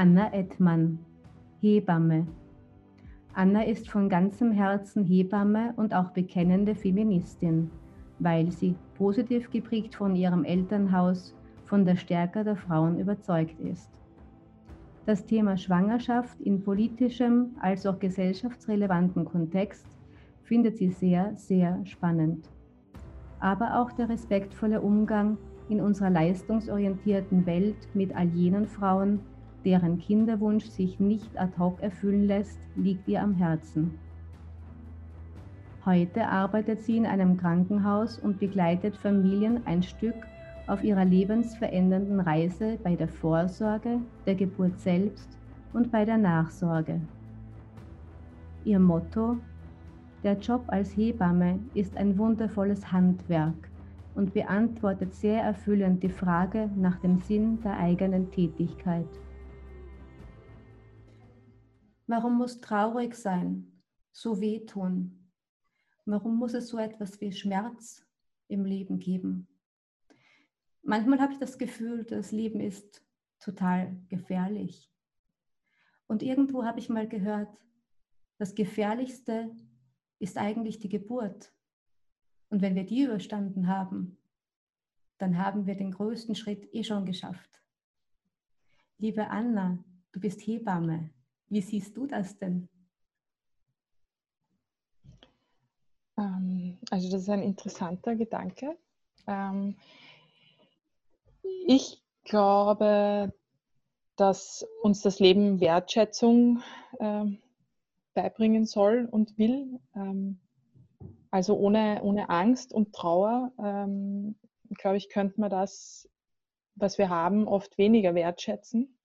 Anna Ettmann, Hebamme. Anna ist von ganzem Herzen Hebamme und auch bekennende Feministin, weil sie, positiv geprägt von ihrem Elternhaus, von der Stärke der Frauen überzeugt ist. Das Thema Schwangerschaft in politischem als auch gesellschaftsrelevanten Kontext findet sie sehr, sehr spannend. Aber auch der respektvolle Umgang in unserer leistungsorientierten Welt mit all jenen Frauen, deren Kinderwunsch sich nicht ad hoc erfüllen lässt, liegt ihr am Herzen. Heute arbeitet sie in einem Krankenhaus und begleitet Familien ein Stück auf ihrer lebensverändernden Reise bei der Vorsorge, der Geburt selbst und bei der Nachsorge. Ihr Motto: Der Job als Hebamme ist ein wundervolles Handwerk und beantwortet sehr erfüllend die Frage nach dem Sinn der eigenen Tätigkeit. Warum muss traurig sein, so wehtun? Warum muss es so etwas wie Schmerz im Leben geben? Manchmal habe ich das Gefühl, das Leben ist total gefährlich. Und irgendwo habe ich mal gehört, das Gefährlichste ist eigentlich die Geburt. Und wenn wir die überstanden haben, dann haben wir den größten Schritt schon geschafft. Liebe Anna, du bist Hebamme. Wie siehst du das denn? Also das ist ein interessanter Gedanke. Ich glaube, dass uns das Leben Wertschätzung beibringen soll und will. Also ohne Angst und Trauer, glaube ich, könnte man das, was wir haben, oft weniger wertschätzen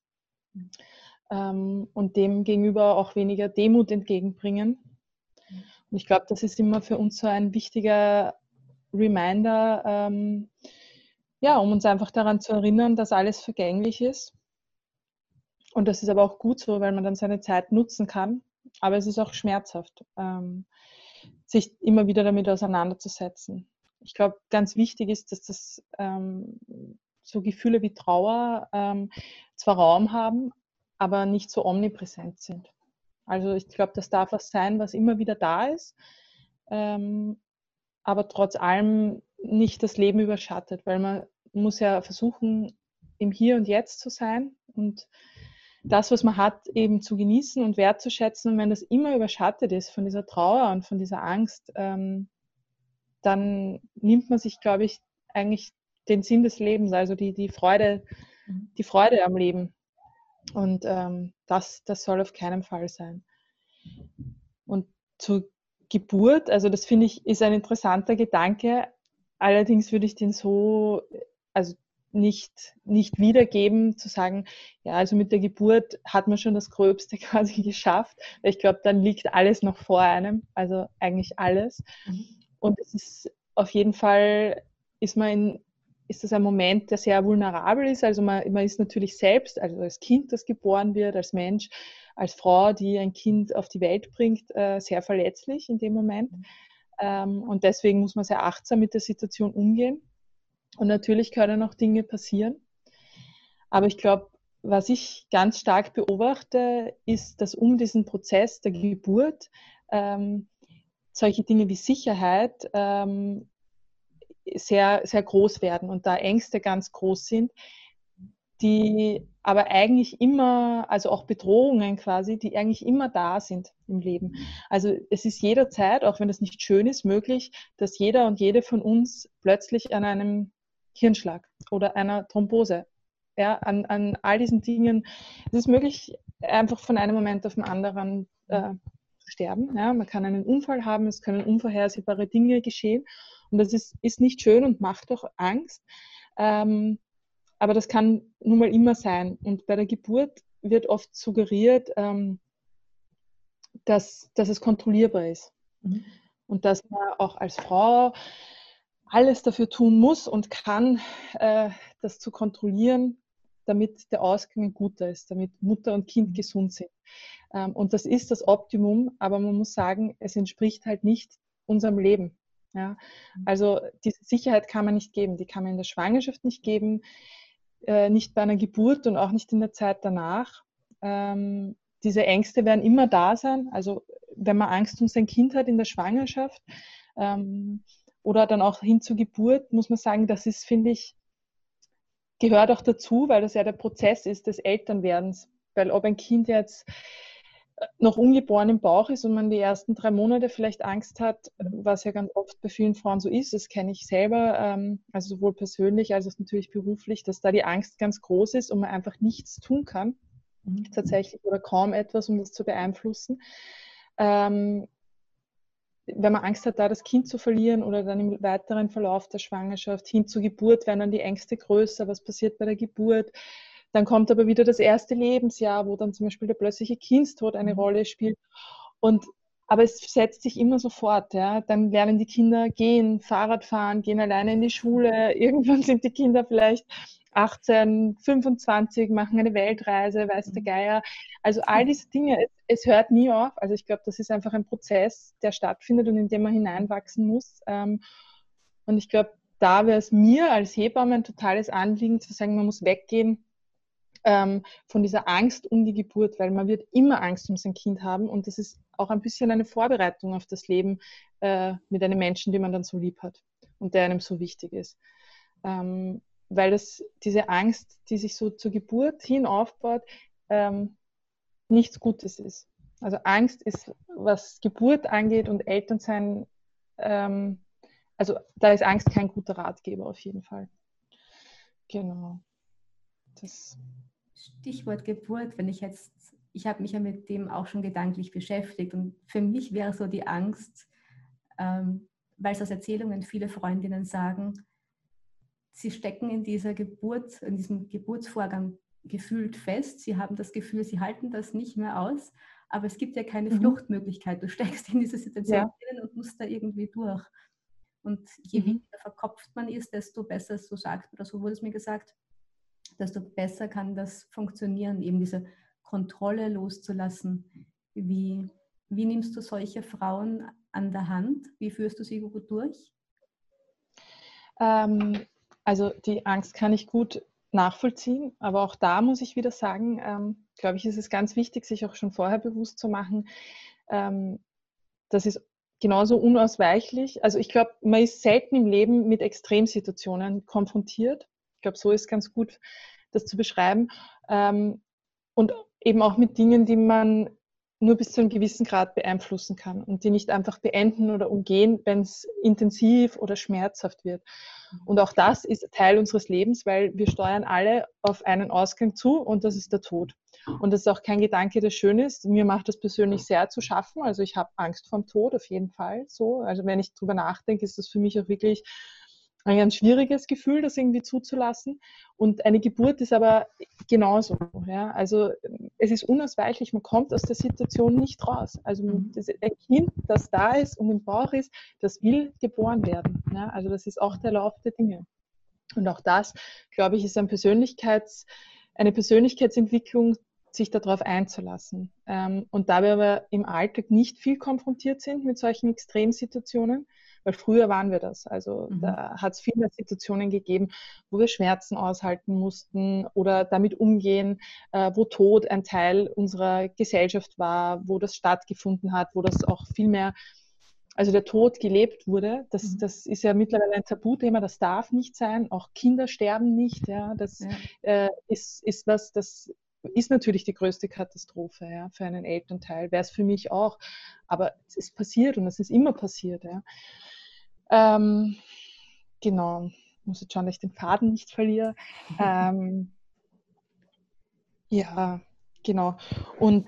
und dem gegenüber auch weniger Demut entgegenbringen. Und ich glaube, das ist immer für uns so ein wichtiger Reminder, um uns einfach daran zu erinnern, dass alles vergänglich ist. Und das ist aber auch gut so, weil man dann seine Zeit nutzen kann. Aber es ist auch schmerzhaft, sich immer wieder damit auseinanderzusetzen. Ich glaube, ganz wichtig ist, dass das so Gefühle wie Trauer zwar Raum haben, aber nicht so omnipräsent sind. Also ich glaube, das darf was sein, was immer wieder da ist, aber trotz allem nicht das Leben überschattet, weil man muss ja versuchen, im Hier und Jetzt zu sein und das, was man hat, eben zu genießen und wertzuschätzen. Und wenn das immer überschattet ist von dieser Trauer und von dieser Angst, dann nimmt man sich, glaube ich, eigentlich den Sinn des Lebens, also die Freude am Leben. Und das soll auf keinen Fall sein. Und zur Geburt, also das finde ich, ist ein interessanter Gedanke. Allerdings würde ich den so, also nicht wiedergeben, zu sagen, ja, also mit der Geburt hat man schon das Gröbste quasi geschafft. Ich glaube, dann liegt alles noch vor einem, also eigentlich alles. Und es ist auf jeden Fall, ist das ein Moment, der sehr vulnerabel ist. Also man ist natürlich selbst, also als Kind, das geboren wird, als Mensch, als Frau, die ein Kind auf die Welt bringt, sehr verletzlich in dem Moment. Und deswegen muss man sehr achtsam mit der Situation umgehen. Und natürlich können auch Dinge passieren. Aber ich glaube, was ich ganz stark beobachte, ist, dass um diesen Prozess der Geburt solche Dinge wie Sicherheit sehr, sehr groß werden und da Ängste ganz groß sind, die aber eigentlich immer, also auch Bedrohungen quasi, die eigentlich immer da sind im Leben. Also es ist jederzeit, auch wenn es nicht schön ist, möglich, dass jeder und jede von uns plötzlich an einem Hirnschlag oder einer Thrombose, an all diesen Dingen, es ist möglich, einfach von einem Moment auf den anderen zu sterben. Ja? Man kann einen Unfall haben, es können unvorhersehbare Dinge geschehen und das ist nicht schön und macht auch Angst. Aber das kann nun mal immer sein. Und bei der Geburt wird oft suggeriert, dass es kontrollierbar ist. Und dass man auch als Frau alles dafür tun muss und kann, das zu kontrollieren, damit der Ausgang ein guter ist, damit Mutter und Kind gesund sind. Und das ist das Optimum, aber man muss sagen, es entspricht halt nicht unserem Leben. Ja? Also diese Sicherheit kann man nicht geben, die kann man in der Schwangerschaft nicht geben, nicht bei einer Geburt und auch nicht in der Zeit danach. diese Ängste werden immer da sein. Also wenn man Angst um sein Kind hat in der Schwangerschaft oder dann auch hin zur Geburt, muss man sagen, das ist, finde ich, gehört auch dazu, weil das ja der Prozess ist des Elternwerdens. Weil ob ein Kind jetzt noch ungeboren im Bauch ist und man die ersten 3 Monate vielleicht Angst hat, was ja ganz oft bei vielen Frauen so ist, das kenne ich selber, also sowohl persönlich als auch natürlich beruflich, dass da die Angst ganz groß ist und man einfach nichts tun kann, tatsächlich, oder kaum etwas, um das zu beeinflussen. Wenn man Angst hat, da das Kind zu verlieren oder dann im weiteren Verlauf der Schwangerschaft hin zur Geburt, werden dann die Ängste größer, was passiert bei der Geburt. Dann kommt aber wieder das erste Lebensjahr, wo dann zum Beispiel der plötzliche Kindstod eine Rolle spielt. Aber es setzt sich immer so fort. Ja. Dann lernen die Kinder gehen, Fahrrad fahren, gehen alleine in die Schule. Irgendwann sind die Kinder vielleicht 18, 25, machen eine Weltreise, weiß der Geier. Also all diese Dinge, es hört nie auf. Also ich glaube, das ist einfach ein Prozess, der stattfindet und in dem man hineinwachsen muss. Und ich glaube, da wäre es mir als Hebamme ein totales Anliegen zu sagen, man muss weggehen von dieser Angst um die Geburt, weil man wird immer Angst um sein Kind haben und das ist auch ein bisschen eine Vorbereitung auf das Leben mit einem Menschen, den man dann so lieb hat und der einem so wichtig ist. Weil diese Angst, die sich so zur Geburt hin aufbaut, nichts Gutes ist. Also Angst ist, was Geburt angeht und Elternsein, also da ist Angst kein guter Ratgeber auf jeden Fall. Genau. Stichwort Geburt, ich habe mich ja mit dem auch schon gedanklich beschäftigt und für mich wäre so die Angst, weil es aus Erzählungen viele Freundinnen sagen, sie stecken in diesem Geburtsvorgang gefühlt fest, sie haben das Gefühl, sie halten das nicht mehr aus, aber es gibt ja keine Fluchtmöglichkeit, du steckst in diese Situation drin und musst da irgendwie durch. Und je weniger verkopft man ist, desto besser, so sagt oder so wurde es mir gesagt, desto besser kann das funktionieren, eben diese Kontrolle loszulassen. Wie nimmst du solche Frauen an der Hand? Wie führst du sie gut durch? Also die Angst kann ich gut nachvollziehen, aber auch da muss ich wieder sagen, glaube ich, ist es ganz wichtig, sich auch schon vorher bewusst zu machen, das ist genauso unausweichlich. Also ich glaube, man ist selten im Leben mit Extremsituationen konfrontiert. Ich glaube, so ist ganz gut, das zu beschreiben. Und eben auch mit Dingen, die man nur bis zu einem gewissen Grad beeinflussen kann und die nicht einfach beenden oder umgehen, wenn es intensiv oder schmerzhaft wird. Und auch das ist Teil unseres Lebens, weil wir steuern alle auf einen Ausgang zu und das ist der Tod. Und das ist auch kein Gedanke, der schön ist. Mir macht das persönlich sehr zu schaffen. Also ich habe Angst vorm Tod auf jeden Fall. So. Also wenn ich drüber nachdenke, ist das für mich auch wirklich ein ganz schwieriges Gefühl, das irgendwie zuzulassen. Und eine Geburt ist aber genauso. Ja? Also es ist unausweichlich, man kommt aus der Situation nicht raus. Also ein Kind, das da ist und im Bauch ist, das will geboren werden. Ja? Also das ist auch der Lauf der Dinge. Und auch das, glaube ich, ist eine Persönlichkeitsentwicklung, sich darauf einzulassen. Und da wir aber im Alltag nicht viel konfrontiert sind mit solchen Extremsituationen, weil früher waren wir das. Also da hat es viele Situationen gegeben, wo wir Schmerzen aushalten mussten oder damit umgehen, wo Tod ein Teil unserer Gesellschaft war, wo das stattgefunden hat, wo das auch viel mehr, also der Tod gelebt wurde. Das ist ja mittlerweile ein Tabuthema, das darf nicht sein. Auch Kinder sterben nicht. Ja, das ist was, das ist natürlich die größte Katastrophe, ja, für einen Elternteil. Wäre es für mich auch. Aber es ist passiert und es ist immer passiert. Ja. Genau. Ich muss jetzt schauen, dass ich den Faden nicht verliere. Ja, genau. Und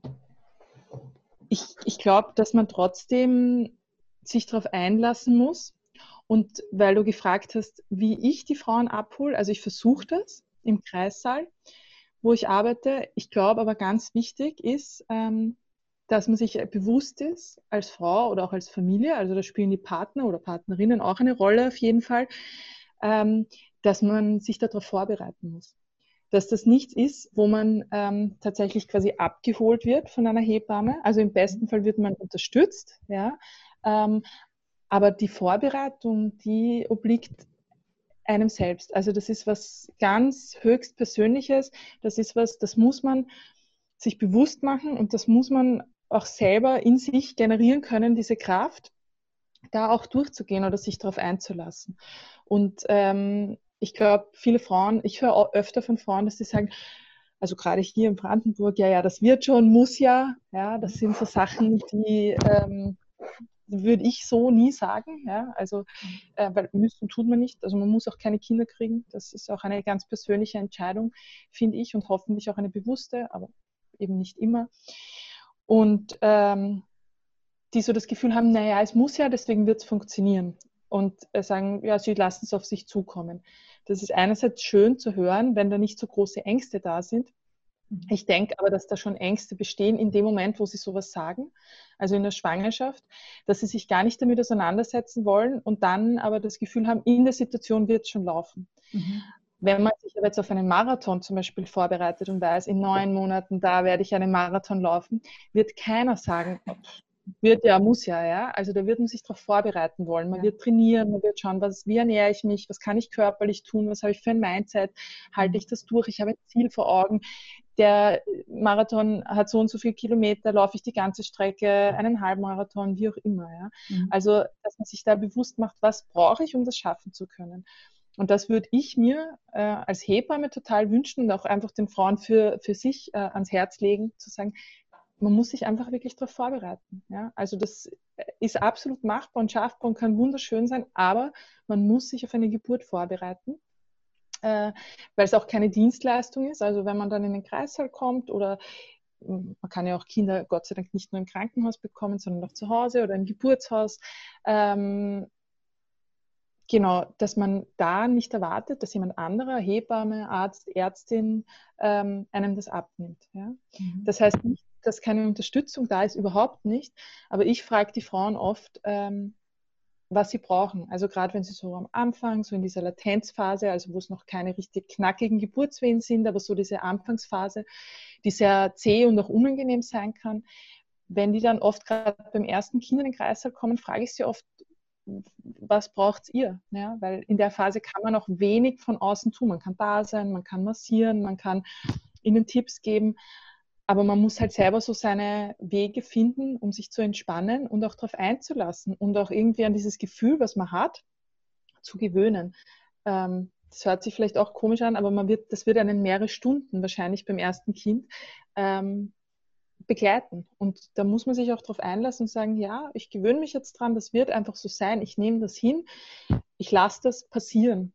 ich glaube, dass man trotzdem sich darauf einlassen muss. Und weil du gefragt hast, wie ich die Frauen abhole, also ich versuche das im Kreissaal, wo ich arbeite. Ich glaube aber ganz wichtig ist, dass man sich bewusst ist als Frau oder auch als Familie, also da spielen die Partner oder Partnerinnen auch eine Rolle auf jeden Fall, dass man sich darauf vorbereiten muss. Dass das nichts ist, wo man tatsächlich quasi abgeholt wird von einer Hebamme. Also im besten Fall wird man unterstützt, ja. Aber die Vorbereitung, die obliegt einem selbst. Also das ist was ganz höchst Persönliches. Das ist was, das muss man sich bewusst machen, und das muss man auch selber in sich generieren können, diese Kraft, da auch durchzugehen oder sich darauf einzulassen. Und ich glaube, viele Frauen, ich höre auch öfter von Frauen, dass sie sagen, also gerade hier in Brandenburg, ja, das wird schon, muss ja, das sind so Sachen, die würde ich so nie sagen, ja, also weil müssen tut man nicht, also man muss auch keine Kinder kriegen, das ist auch eine ganz persönliche Entscheidung, finde ich, und hoffentlich auch eine bewusste, aber eben nicht immer. Und die so das Gefühl haben, naja, es muss ja, deswegen wird es funktionieren. Und sagen, ja, sie lassen es auf sich zukommen. Das ist einerseits schön zu hören, wenn da nicht so große Ängste da sind. Ich denke aber, dass da schon Ängste bestehen in dem Moment, wo sie sowas sagen, also in der Schwangerschaft, dass sie sich gar nicht damit auseinandersetzen wollen und dann aber das Gefühl haben, in der Situation wird es schon laufen. Wenn man sich aber jetzt auf einen Marathon zum Beispiel vorbereitet und weiß, in 9 Monaten, da werde ich einen Marathon laufen, wird keiner sagen, wird ja, muss ja, ja. Also da wird man sich darauf vorbereiten wollen. Man wird trainieren, man wird schauen, wie ernähre ich mich, was kann ich körperlich tun, was habe ich für ein Mindset, halte ich das durch, ich habe ein Ziel vor Augen. Der Marathon hat so und so viele Kilometer, laufe ich die ganze Strecke, einen Halbmarathon, wie auch immer. Ja. Also, dass man sich da bewusst macht, was brauche ich, um das schaffen zu können. Und das würde ich mir als Hebamme total wünschen und auch einfach den Frauen für sich ans Herz legen, zu sagen, man muss sich einfach wirklich darauf vorbereiten. Ja? Also das ist absolut machbar und schaffbar und kann wunderschön sein, aber man muss sich auf eine Geburt vorbereiten, weil es auch keine Dienstleistung ist. Also wenn man dann in den Kreissaal kommt oder man kann ja auch Kinder Gott sei Dank nicht nur im Krankenhaus bekommen, sondern auch zu Hause oder im Geburtshaus. Genau, dass man da nicht erwartet, dass jemand anderer, Hebamme, Arzt, Ärztin, einem das abnimmt. Ja? Das heißt nicht, dass keine Unterstützung da ist, überhaupt nicht. Aber ich frage die Frauen oft, was sie brauchen. Also gerade wenn sie so am Anfang, so in dieser Latenzphase, also wo es noch keine richtig knackigen Geburtswehen sind, aber so diese Anfangsphase, die sehr zäh und auch unangenehm sein kann. Wenn die dann oft gerade beim ersten Kind in den Kreißsaal kommen, frage ich sie oft, was braucht ihr? Ja, weil in der Phase kann man auch wenig von außen tun. Man kann da sein, man kann massieren, man kann ihnen Tipps geben, aber man muss halt selber so seine Wege finden, um sich zu entspannen und auch darauf einzulassen und auch irgendwie an dieses Gefühl, was man hat, zu gewöhnen. Das hört sich vielleicht auch komisch an, aber das wird einen mehrere Stunden wahrscheinlich beim ersten Kind begleiten. Und da muss man sich auch darauf einlassen und sagen, ja, ich gewöhne mich jetzt dran, das wird einfach so sein, ich nehme das hin, ich lasse das passieren.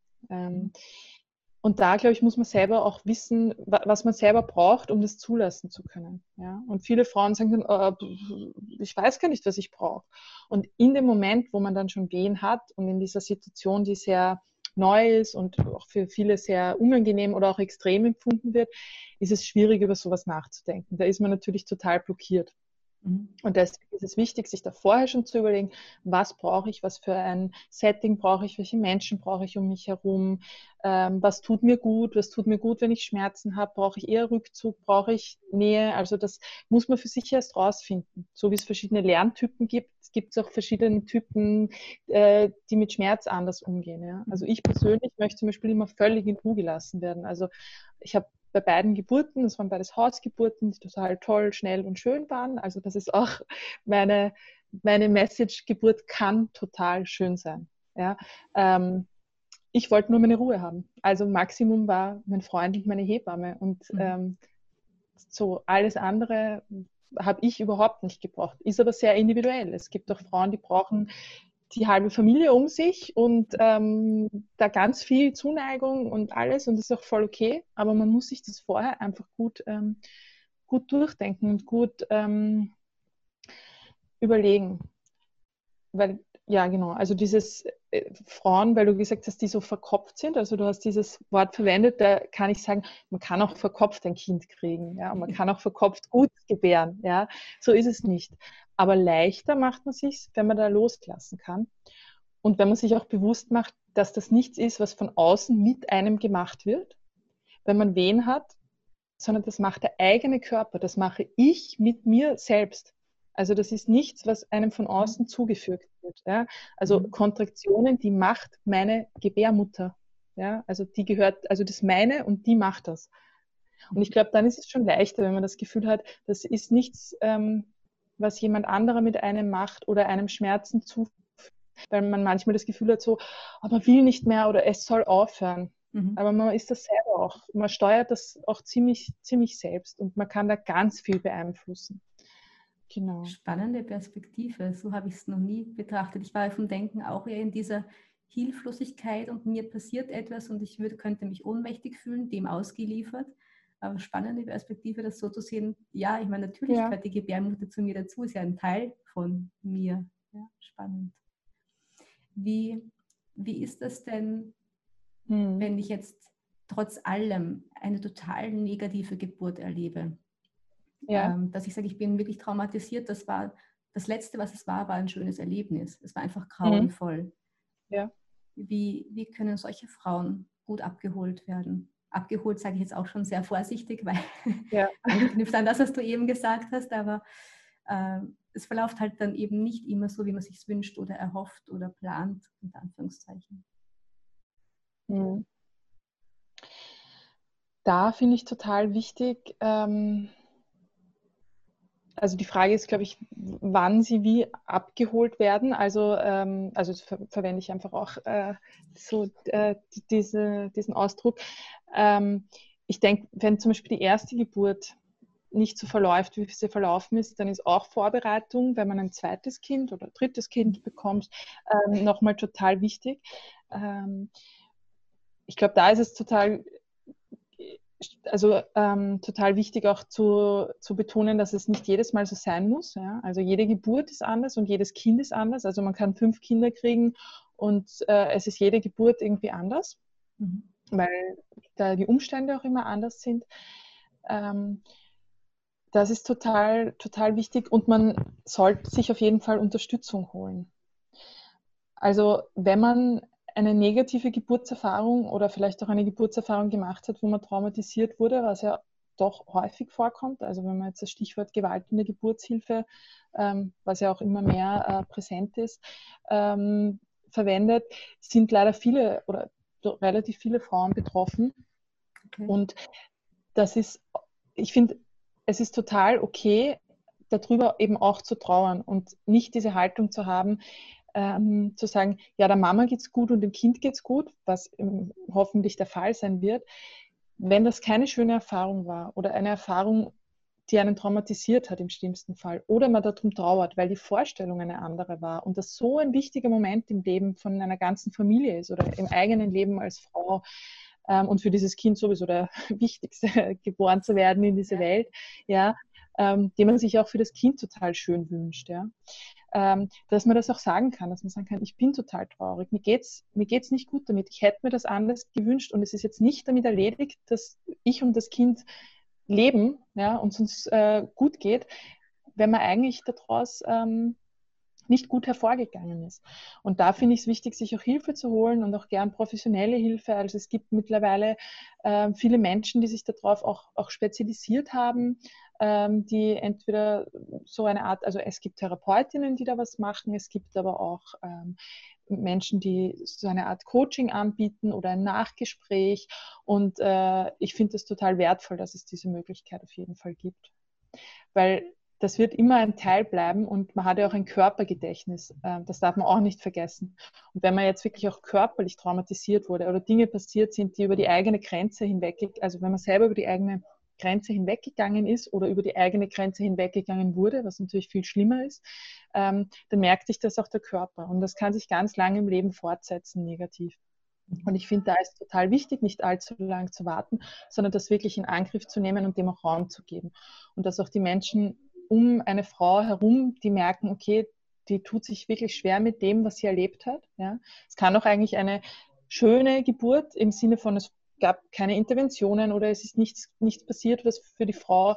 Und da, glaube ich, muss man selber auch wissen, was man selber braucht, um das zulassen zu können. Ja? Und viele Frauen sagen dann, ich weiß gar nicht, was ich brauche. Und in dem Moment, wo man dann schon Wehen hat und in dieser Situation, die sehr neu ist und auch für viele sehr unangenehm oder auch extrem empfunden wird, ist es schwierig, über sowas nachzudenken. Da ist man natürlich total blockiert. Und deswegen ist es wichtig, sich da vorher schon zu überlegen, was brauche ich, was für ein Setting brauche ich, welche Menschen brauche ich um mich herum, was tut mir gut, wenn ich Schmerzen habe, brauche ich eher Rückzug, brauche ich Nähe, also das muss man für sich erst rausfinden. So wie es verschiedene Lerntypen gibt, gibt es auch verschiedene Typen, die mit Schmerz anders umgehen. Ja? Also ich persönlich möchte zum Beispiel immer völlig in Ruhe gelassen werden. Also ich habe bei beiden Geburten, das waren beides Hausgeburten, die total toll, schnell und schön waren. Also das ist auch meine Message, Geburt kann total schön sein. Ja? Ich wollte nur meine Ruhe haben. Also Maximum war mein Freund und meine Hebamme. Und so alles andere habe ich überhaupt nicht gebraucht. Ist aber sehr individuell. Es gibt auch Frauen, die brauchen die halbe Familie um sich und da ganz viel Zuneigung und alles und das ist auch voll okay, aber man muss sich das vorher einfach gut durchdenken und gut überlegen. Weil, ja genau, also dieses Frauen, weil du gesagt hast, die so verkopft sind, also du hast dieses Wort verwendet, da kann ich sagen, man kann auch verkopft ein Kind kriegen, ja, und man kann auch verkopft gut gebären, ja, so ist es nicht. Aber leichter macht man sich, wenn man da loslassen kann. Und wenn man sich auch bewusst macht, dass das nichts ist, was von außen mit einem gemacht wird, wenn man Wehen hat, sondern das macht der eigene Körper, das mache ich mit mir selbst. Also das ist nichts, was einem von außen zugefügt wird. Ja? Also Kontraktionen, die macht meine Gebärmutter. Ja? Also die gehört, also das ist meine und die macht das. Und ich glaube, dann ist es schon leichter, wenn man das Gefühl hat, das ist nichts, was jemand anderer mit einem macht oder einem Schmerzen zufügt, weil man manchmal das Gefühl hat, so, aber man will nicht mehr oder es soll aufhören. Aber man ist das selber auch. Man steuert das auch ziemlich, ziemlich selbst und man kann da ganz viel beeinflussen. Genau. Spannende Perspektive. So habe ich es noch nie betrachtet. Ich war vom Denken auch eher in dieser Hilflosigkeit und mir passiert etwas und ich könnte mich ohnmächtig fühlen, dem ausgeliefert. Aber spannende Perspektive, das so zu sehen. Ja, ich meine, natürlich gehört die Gebärmutter zu mir dazu, ist ja ein Teil von mir. Ja, spannend. Wie ist das denn, wenn ich jetzt trotz allem eine total negative Geburt erlebe? Ja. Dass ich sage, ich bin wirklich traumatisiert. Das war das Letzte, was es war ein schönes Erlebnis. Es war einfach grauenvoll. Ja. Wie können solche Frauen gut abgeholt werden? Abgeholt sage ich jetzt auch schon sehr vorsichtig, weil anknüpft an das, was du eben gesagt hast, aber es verläuft halt dann eben nicht immer so, wie man sich wünscht oder erhofft oder plant, unter Anführungszeichen. Da finde ich total wichtig, also die Frage ist, glaube ich, wann sie wie abgeholt werden. Also verwende ich einfach auch diesen Ausdruck. Ich denke, wenn zum Beispiel die erste Geburt nicht so verläuft, wie sie verlaufen ist, dann ist auch Vorbereitung, wenn man ein zweites Kind oder drittes Kind bekommt, nochmal total wichtig. Ich glaube, da ist es total wichtig auch zu betonen, dass es nicht jedes Mal so sein muss. Ja? Also jede Geburt ist anders und jedes Kind ist anders. Also man kann 5 Kinder kriegen und es ist jede Geburt irgendwie anders, weil da die Umstände auch immer anders sind. Das ist total, total wichtig und man sollte sich auf jeden Fall Unterstützung holen. Also wenn man eine negative Geburtserfahrung oder vielleicht auch eine Geburtserfahrung gemacht hat, wo man traumatisiert wurde, was ja doch häufig vorkommt. Also wenn man jetzt das Stichwort Gewalt in der Geburtshilfe, was ja auch immer mehr präsent ist, verwendet, sind leider viele oder relativ viele Frauen betroffen. Okay. Und ich finde, es ist total okay, darüber eben auch zu trauern und nicht diese Haltung zu haben, zu sagen, ja, der Mama geht's gut und dem Kind geht's gut, was hoffentlich der Fall sein wird. Wenn das keine schöne Erfahrung war oder eine Erfahrung, die einen traumatisiert hat im schlimmsten Fall oder man darum trauert, weil die Vorstellung eine andere war und das so ein wichtiger Moment im Leben von einer ganzen Familie ist oder im eigenen Leben als Frau und für dieses Kind sowieso der wichtigste, geboren zu werden in diese Welt, ja, den man sich auch für das Kind total schön wünscht, ja. Dass man das auch sagen kann, dass man sagen kann, ich bin total traurig, mir geht's nicht gut damit, ich hätte mir das anders gewünscht und es ist jetzt nicht damit erledigt, dass ich und das Kind leben, ja, und es uns gut geht, wenn man eigentlich daraus nicht gut hervorgegangen ist. Und da finde ich es wichtig, sich auch Hilfe zu holen und auch gern professionelle Hilfe. Also es gibt mittlerweile viele Menschen, die sich darauf auch spezialisiert haben, die entweder so eine Art, also es gibt Therapeutinnen, die da was machen, es gibt aber auch Menschen, die so eine Art Coaching anbieten oder ein Nachgespräch. Und ich finde es total wertvoll, dass es diese Möglichkeit auf jeden Fall gibt. Weil das wird immer ein Teil bleiben und man hat ja auch ein Körpergedächtnis. Das darf man auch nicht vergessen. Und wenn man jetzt wirklich auch körperlich traumatisiert wurde oder Dinge passiert sind, die über die eigene Grenze hinweg, also wenn man selber über die eigene Grenze hinweggegangen ist oder über die eigene Grenze hinweggegangen wurde, was natürlich viel schlimmer ist, dann merkt sich das auch der Körper. Und das kann sich ganz lange im Leben fortsetzen, negativ. Und ich finde, da ist total wichtig, nicht allzu lang zu warten, sondern das wirklich in Angriff zu nehmen und dem auch Raum zu geben. Und dass auch die Menschen um eine Frau herum, die merken, okay, die tut sich wirklich schwer mit dem, was sie erlebt hat. Ja. Es kann auch eigentlich eine schöne Geburt im Sinne von, es gab keine Interventionen oder es ist nichts passiert, was für die Frau,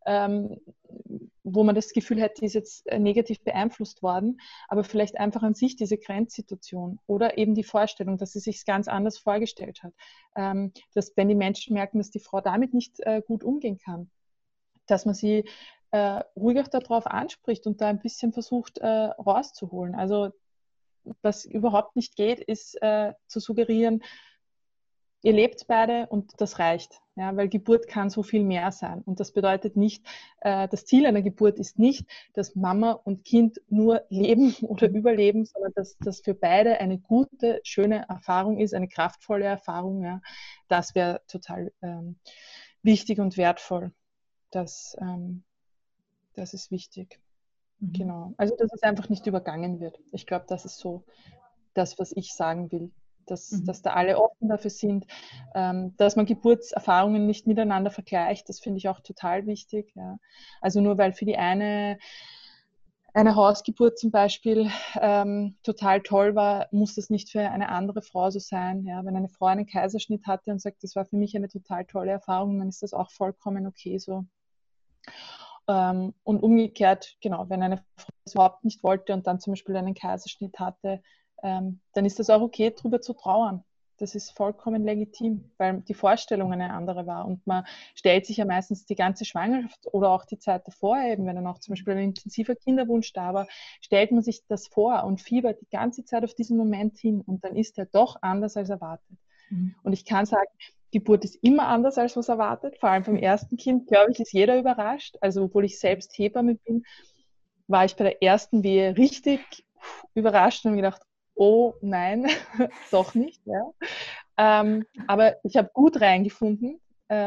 wo man das Gefühl hat, die ist jetzt negativ beeinflusst worden, aber vielleicht einfach an sich diese Grenzsituation oder eben die Vorstellung, dass sie sich ganz anders vorgestellt hat. Dass wenn die Menschen merken, dass die Frau damit nicht gut umgehen kann, dass man sie ruhig auch darauf anspricht und da ein bisschen versucht rauszuholen. Also was überhaupt nicht geht, ist zu suggerieren, ihr lebt beide und das reicht. Ja, weil Geburt kann so viel mehr sein. Und das bedeutet nicht, das Ziel einer Geburt ist nicht, dass Mama und Kind nur leben oder überleben, sondern dass das für beide eine gute, schöne Erfahrung ist, eine kraftvolle Erfahrung. Ja. Das wäre total wichtig und wertvoll. Das ist wichtig. Genau. Also, dass es einfach nicht übergangen wird. Ich glaube, das ist so das, was ich sagen will. Dass da alle offen dafür sind, dass man Geburtserfahrungen nicht miteinander vergleicht, das finde ich auch total wichtig. Ja. Also nur weil für die eine Hausgeburt zum Beispiel total toll war, muss das nicht für eine andere Frau so sein. Ja. Wenn eine Frau einen Kaiserschnitt hatte und sagt, das war für mich eine total tolle Erfahrung, dann ist das auch vollkommen okay so. Und umgekehrt, genau, wenn eine Frau das überhaupt nicht wollte und dann zum Beispiel einen Kaiserschnitt hatte, dann ist das auch okay, darüber zu trauern. Das ist vollkommen legitim, weil die Vorstellung eine andere war. Und man stellt sich ja meistens die ganze Schwangerschaft oder auch die Zeit davor, eben wenn dann auch zum Beispiel ein intensiver Kinderwunsch da war, stellt man sich das vor und fiebert die ganze Zeit auf diesen Moment hin. Und dann ist er doch anders als erwartet. Und ich kann sagen, Geburt ist immer anders, als was erwartet. Vor allem beim ersten Kind, glaube ich, ist jeder überrascht. Also, obwohl ich selbst Hebamme bin, war ich bei der ersten Wehe richtig überrascht und habe gedacht, oh nein, doch nicht. Ja. Aber ich habe gut reingefunden.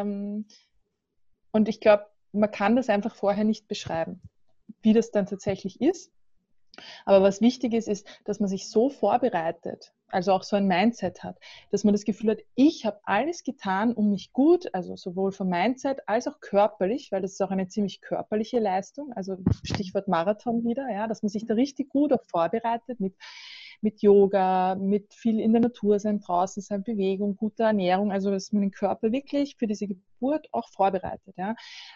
Und ich glaube, man kann das einfach vorher nicht beschreiben, wie das dann tatsächlich ist. Aber was wichtig ist, ist, dass man sich so vorbereitet, also auch so ein Mindset hat, dass man das Gefühl hat, ich habe alles getan, um mich gut, also sowohl vom Mindset als auch körperlich, weil das ist auch eine ziemlich körperliche Leistung, also Stichwort Marathon wieder, ja, dass man sich da richtig gut auch vorbereitet mit Yoga, mit viel in der Natur sein, draußen sein, Bewegung, gute Ernährung, also dass man den Körper wirklich für diese Geburt auch vorbereitet. Ja.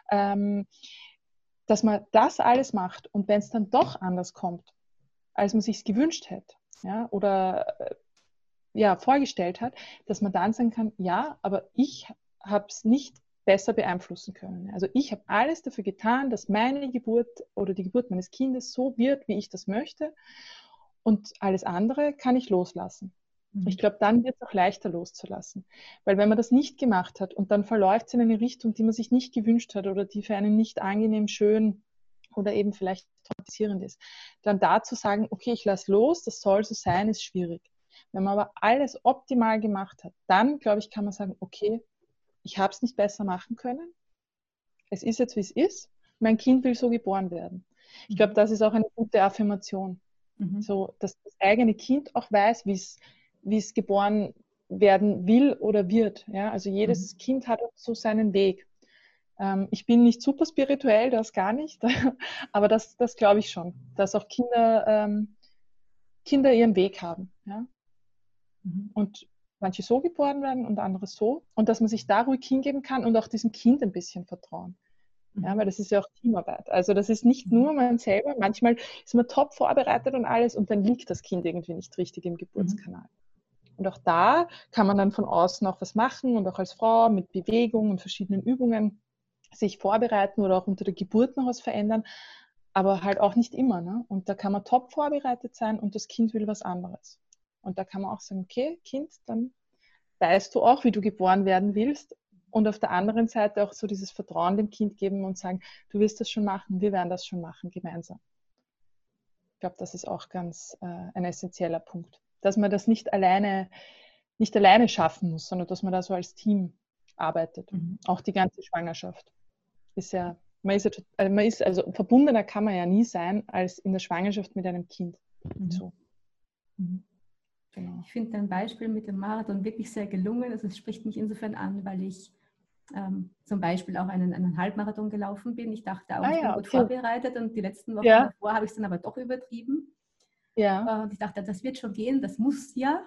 Dass man das alles macht und wenn es dann doch anders kommt, als man sich gewünscht hätte, ja, oder ja, vorgestellt hat, dass man dann sagen kann, ja, aber ich habe es nicht besser beeinflussen können. Also ich habe alles dafür getan, dass meine Geburt oder die Geburt meines Kindes so wird, wie ich das möchte und alles andere kann ich loslassen. Ich glaube, dann wird es auch leichter loszulassen. Weil wenn man das nicht gemacht hat und dann verläuft es in eine Richtung, die man sich nicht gewünscht hat oder die für einen nicht angenehm, schön oder eben vielleicht traumatisierend ist, dann da zu sagen, okay, ich lasse los, das soll so sein, ist schwierig. Wenn man aber alles optimal gemacht hat, dann, glaube ich, kann man sagen, okay, ich habe es nicht besser machen können. Es ist jetzt, wie es ist. Mein Kind will so geboren werden. Ich glaube, das ist auch eine gute Affirmation. So, dass das eigene Kind auch weiß, wie es geboren werden will oder wird. Ja? Also jedes Kind hat auch so seinen Weg. Ich bin nicht super spirituell, das gar nicht, aber das glaube ich schon, dass auch Kinder ihren Weg haben. Ja? Und manche so geboren werden und andere so. Und dass man sich da ruhig hingeben kann und auch diesem Kind ein bisschen vertrauen. Ja, weil das ist ja auch Teamarbeit. Also das ist nicht nur man selber. Manchmal ist man top vorbereitet und alles und dann liegt das Kind irgendwie nicht richtig im Geburtskanal. Und auch da kann man dann von außen auch was machen und auch als Frau mit Bewegung und verschiedenen Übungen sich vorbereiten oder auch unter der Geburt noch was verändern, aber halt auch nicht immer. Ne? Und da kann man top vorbereitet sein und das Kind will was anderes. Und da kann man auch sagen, okay, Kind, dann weißt du auch, wie du geboren werden willst. Und auf der anderen Seite auch so dieses Vertrauen dem Kind geben und sagen, du wirst das schon machen, wir werden das schon machen, gemeinsam. Ich glaube, das ist auch ganz ein essentieller Punkt. Dass man das nicht alleine schaffen muss, sondern dass man da so als Team arbeitet. Auch die ganze Schwangerschaft. Also verbundener kann man ja nie sein, als in der Schwangerschaft mit einem Kind. So. Genau. Ich finde dein Beispiel mit dem Marathon wirklich sehr gelungen. Also es spricht mich insofern an, weil ich zum Beispiel auch einen Halbmarathon gelaufen bin. Ich dachte auch, ich bin gut vorbereitet und die letzten Wochen davor habe ich es dann aber doch übertrieben. Und ich dachte, das wird schon gehen, das muss ja.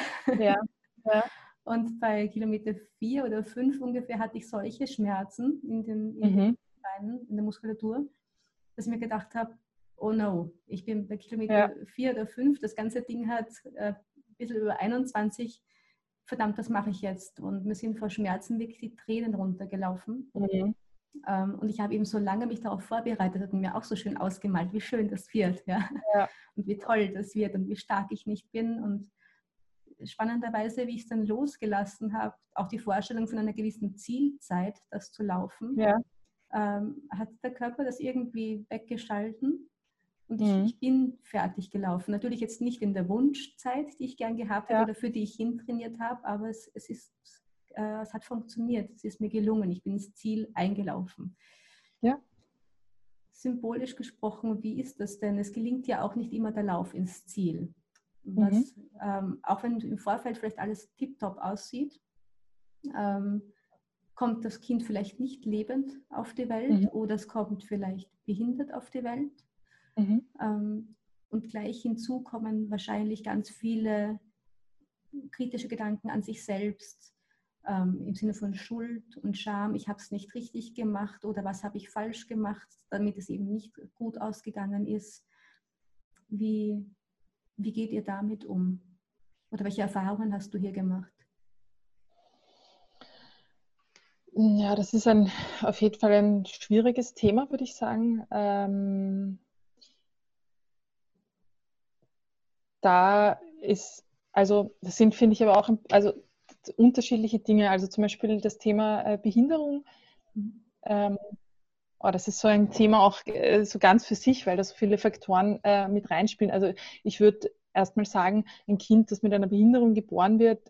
Und bei Kilometer 4 oder 5 ungefähr hatte ich solche Schmerzen in den Beinen, in der Muskulatur, dass ich mir gedacht habe, oh no, ich bin bei Kilometer 4 oder 5, das ganze Ding hat ein bisschen über 21, verdammt, was mache ich jetzt? Und mir sind vor Schmerzen wirklich die Tränen runtergelaufen. Und ich habe eben so lange mich darauf vorbereitet und mir auch so schön ausgemalt, wie schön das wird. Und wie toll das wird und wie stark ich nicht bin. Und spannenderweise, wie ich es dann losgelassen habe, auch die Vorstellung von einer gewissen Zielzeit, das zu laufen, Ja. hat der Körper das irgendwie weggeschalten. Und Mhm. ich bin fertig gelaufen. Natürlich jetzt nicht in der Wunschzeit, die ich gern gehabt hätte Ja. oder für die ich hintrainiert habe, aber es hat funktioniert. Es ist mir gelungen. Ich bin ins Ziel eingelaufen. Ja. Symbolisch gesprochen, wie ist das denn? Es gelingt ja auch nicht immer der Lauf ins Ziel. Mhm. Auch wenn im Vorfeld vielleicht alles tiptop aussieht, kommt das Kind vielleicht nicht lebend auf die Welt Mhm. oder es kommt vielleicht behindert auf die Welt. Mhm. Und gleich hinzu kommen wahrscheinlich ganz viele kritische Gedanken an sich selbst, im Sinne von Schuld und Scham. Ich habe es nicht richtig gemacht oder was habe ich falsch gemacht, damit es eben nicht gut ausgegangen ist. Wie geht ihr damit um? Oder welche Erfahrungen hast du hier gemacht? Ja, das ist auf jeden Fall ein schwieriges Thema, würde ich sagen. Das sind, finde ich, aber auch unterschiedliche Dinge. Also zum Beispiel das Thema Behinderung. Ähm, Das ist so ein Thema auch so ganz für sich, weil da so viele Faktoren mit reinspielen. Also ich würde erstmal sagen, ein Kind, das mit einer Behinderung geboren wird,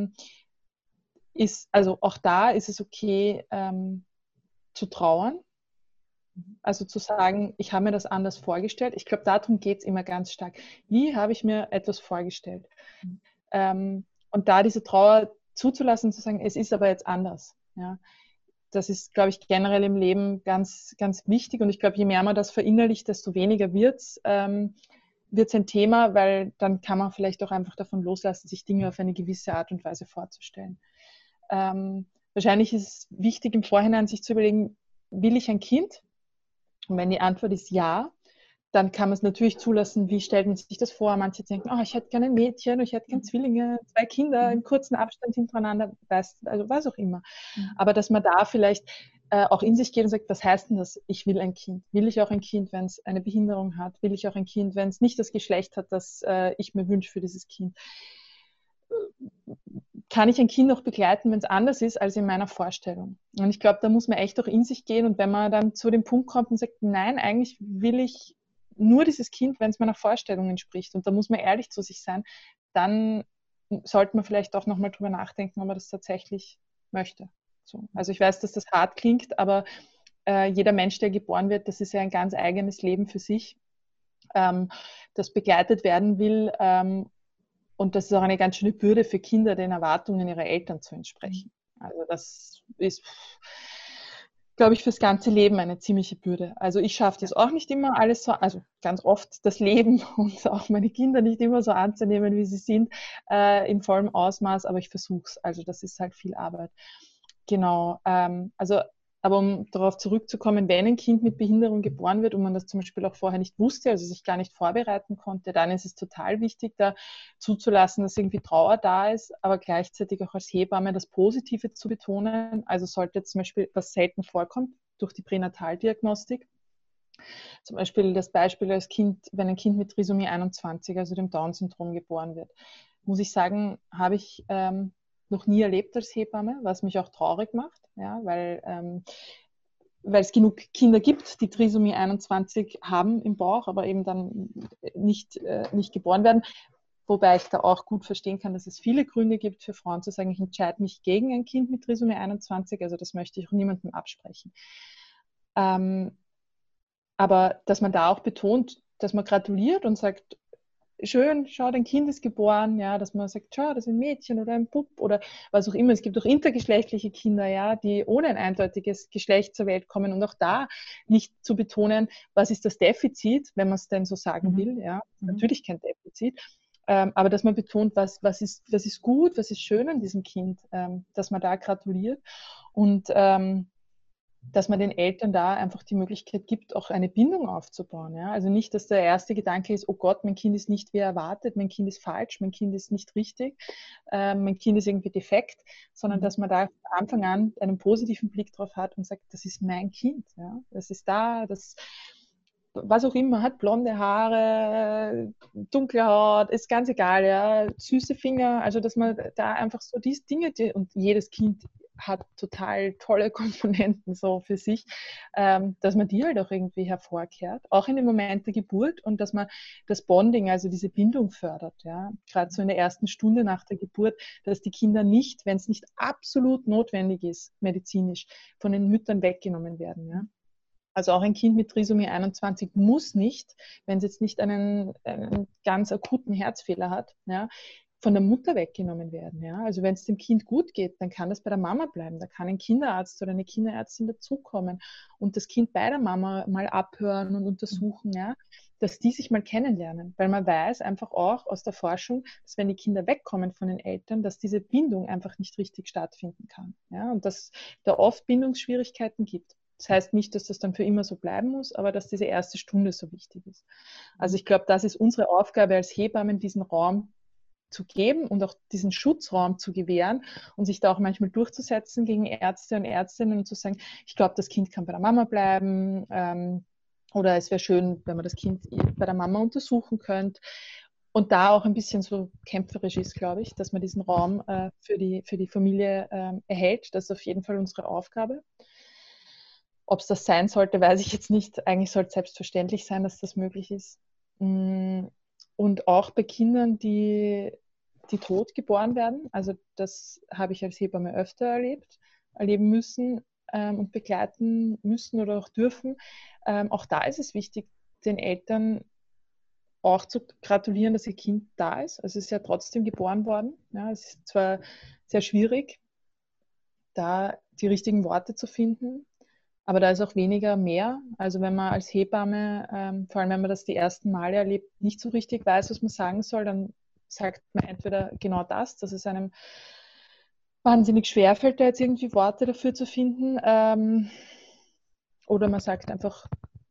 also auch da ist es okay, zu trauern. Also zu sagen, ich habe mir das anders vorgestellt. Ich glaube, darum geht es immer ganz stark. Wie habe ich mir etwas vorgestellt? Und da diese Trauer zuzulassen, zu sagen, es ist aber jetzt anders. Ja? Das ist, glaube ich, generell im Leben ganz, ganz wichtig. Und ich glaube, je mehr man das verinnerlicht, desto weniger wird es ein Thema, weil dann kann man vielleicht auch einfach davon loslassen, sich Dinge auf eine gewisse Art und Weise vorzustellen. Wahrscheinlich ist es wichtig, im Vorhinein sich zu überlegen, will ich ein Kind? Und wenn die Antwort ist ja, dann kann man es natürlich zulassen, wie stellt man sich das vor? Manche denken, oh, ich hätte gerne ein Mädchen, ich hätte gerne Zwillinge, 2 Kinder im kurzen Abstand hintereinander, also was auch immer. Aber dass man da vielleicht auch in sich geht und sagt, was heißt denn das, ich will ein Kind? Will ich auch ein Kind, wenn es eine Behinderung hat? Will ich auch ein Kind, wenn es nicht das Geschlecht hat, das ich mir wünsche für dieses Kind? Kann ich ein Kind auch begleiten, wenn es anders ist als in meiner Vorstellung? Und ich glaube, da muss man echt auch in sich gehen. Und wenn man dann zu dem Punkt kommt und sagt, nein, eigentlich will ich nur dieses Kind, wenn es meiner Vorstellung entspricht, und da muss man ehrlich zu sich sein, dann sollte man vielleicht auch nochmal drüber nachdenken, ob man das tatsächlich möchte. So. Also ich weiß, dass das hart klingt, aber jeder Mensch, der geboren wird, das ist ja ein ganz eigenes Leben für sich, das begleitet werden will. Und das ist auch eine ganz schöne Bürde für Kinder, den Erwartungen ihrer Eltern zu entsprechen. Also das ist, glaube ich, fürs ganze Leben eine ziemliche Bürde. Also ich schaffe das auch nicht immer alles so, also ganz oft das Leben und auch meine Kinder nicht immer so anzunehmen, wie sie sind, in vollem Ausmaß, aber ich versuche es. Also das ist halt viel Arbeit. Genau. Aber um darauf zurückzukommen, wenn ein Kind mit Behinderung geboren wird und man das zum Beispiel auch vorher nicht wusste, also sich gar nicht vorbereiten konnte, dann ist es total wichtig, da zuzulassen, dass irgendwie Trauer da ist, aber gleichzeitig auch als Hebamme das Positive zu betonen. Also sollte zum Beispiel, was selten vorkommt, durch die Pränataldiagnostik, zum Beispiel das Beispiel als Kind, wenn ein Kind mit Trisomie 21, also dem Down-Syndrom, geboren wird, muss ich sagen, habe ich noch nie erlebt als Hebamme, was mich auch traurig macht, ja, weil es genug Kinder gibt, die Trisomie 21 haben im Bauch, aber eben dann nicht geboren werden. Wobei ich da auch gut verstehen kann, dass es viele Gründe gibt für Frauen zu sagen, ich entscheide mich gegen ein Kind mit Trisomie 21, also das möchte ich auch niemandem absprechen. Aber dass man da auch betont, dass man gratuliert und sagt, schön, schau, dein Kind ist geboren, ja, dass man sagt, schau, das ist ein Mädchen oder ein Bub oder was auch immer. Es gibt auch intergeschlechtliche Kinder, ja, die ohne ein eindeutiges Geschlecht zur Welt kommen und auch da nicht zu betonen, was ist das Defizit, wenn man es denn so sagen will, ja, natürlich kein Defizit, aber dass man betont, was ist gut, was ist schön an diesem Kind, dass man da gratuliert und dass man den Eltern da einfach die Möglichkeit gibt, auch eine Bindung aufzubauen. Ja? Also nicht, dass der erste Gedanke ist, oh Gott, mein Kind ist nicht wie erwartet, mein Kind ist falsch, mein Kind ist nicht richtig, mein Kind ist irgendwie defekt, sondern dass man da von Anfang an einen positiven Blick drauf hat und sagt, das ist mein Kind. Ja? Das ist da, was auch immer, hat blonde Haare, dunkle Haut, ist ganz egal, ja, süße Finger, also dass man da einfach so diese Dinge, und jedes Kind hat total tolle Komponenten so für sich, dass man die halt auch irgendwie hervorkehrt, auch in dem Moment der Geburt, und dass man das Bonding, also diese Bindung fördert, ja, gerade so in der ersten Stunde nach der Geburt, dass die Kinder nicht, wenn es nicht absolut notwendig ist, medizinisch, von den Müttern weggenommen werden, ja. Also auch ein Kind mit Trisomie 21 muss nicht, wenn es jetzt nicht einen ganz akuten Herzfehler hat, ja, von der Mutter weggenommen werden. Ja. Also wenn es dem Kind gut geht, dann kann das bei der Mama bleiben. Da kann ein Kinderarzt oder eine Kinderärztin dazukommen und das Kind bei der Mama mal abhören und untersuchen, ja, dass die sich mal kennenlernen. Weil man weiß einfach auch aus der Forschung, dass wenn die Kinder wegkommen von den Eltern, dass diese Bindung einfach nicht richtig stattfinden kann. Ja. Und dass da oft Bindungsschwierigkeiten gibt. Das heißt nicht, dass das dann für immer so bleiben muss, aber dass diese erste Stunde so wichtig ist. Also ich glaube, das ist unsere Aufgabe als Hebammen, diesen Raum zu geben und auch diesen Schutzraum zu gewähren und sich da auch manchmal durchzusetzen gegen Ärzte und Ärztinnen und zu sagen, ich glaube, das Kind kann bei der Mama bleiben, oder es wäre schön, wenn man das Kind bei der Mama untersuchen könnte. Und da auch ein bisschen so kämpferisch ist, glaube ich, dass man diesen Raum für die Familie erhält. Das ist auf jeden Fall unsere Aufgabe. Ob es das sein sollte, weiß ich jetzt nicht. Eigentlich sollte es selbstverständlich sein, dass das möglich ist. Und auch bei Kindern, die tot geboren werden, also das habe ich als Hebamme öfter erleben müssen und begleiten müssen oder auch dürfen. Auch da ist es wichtig, den Eltern auch zu gratulieren, dass ihr Kind da ist. Also es ist ja trotzdem geboren worden. Ja, es ist zwar sehr schwierig, da die richtigen Worte zu finden, aber da ist auch weniger mehr. Also wenn man als Hebamme, vor allem wenn man das die ersten Male erlebt, nicht so richtig weiß, was man sagen soll, dann sagt man entweder genau das, dass es einem wahnsinnig schwerfällt, da jetzt irgendwie Worte dafür zu finden, oder man sagt einfach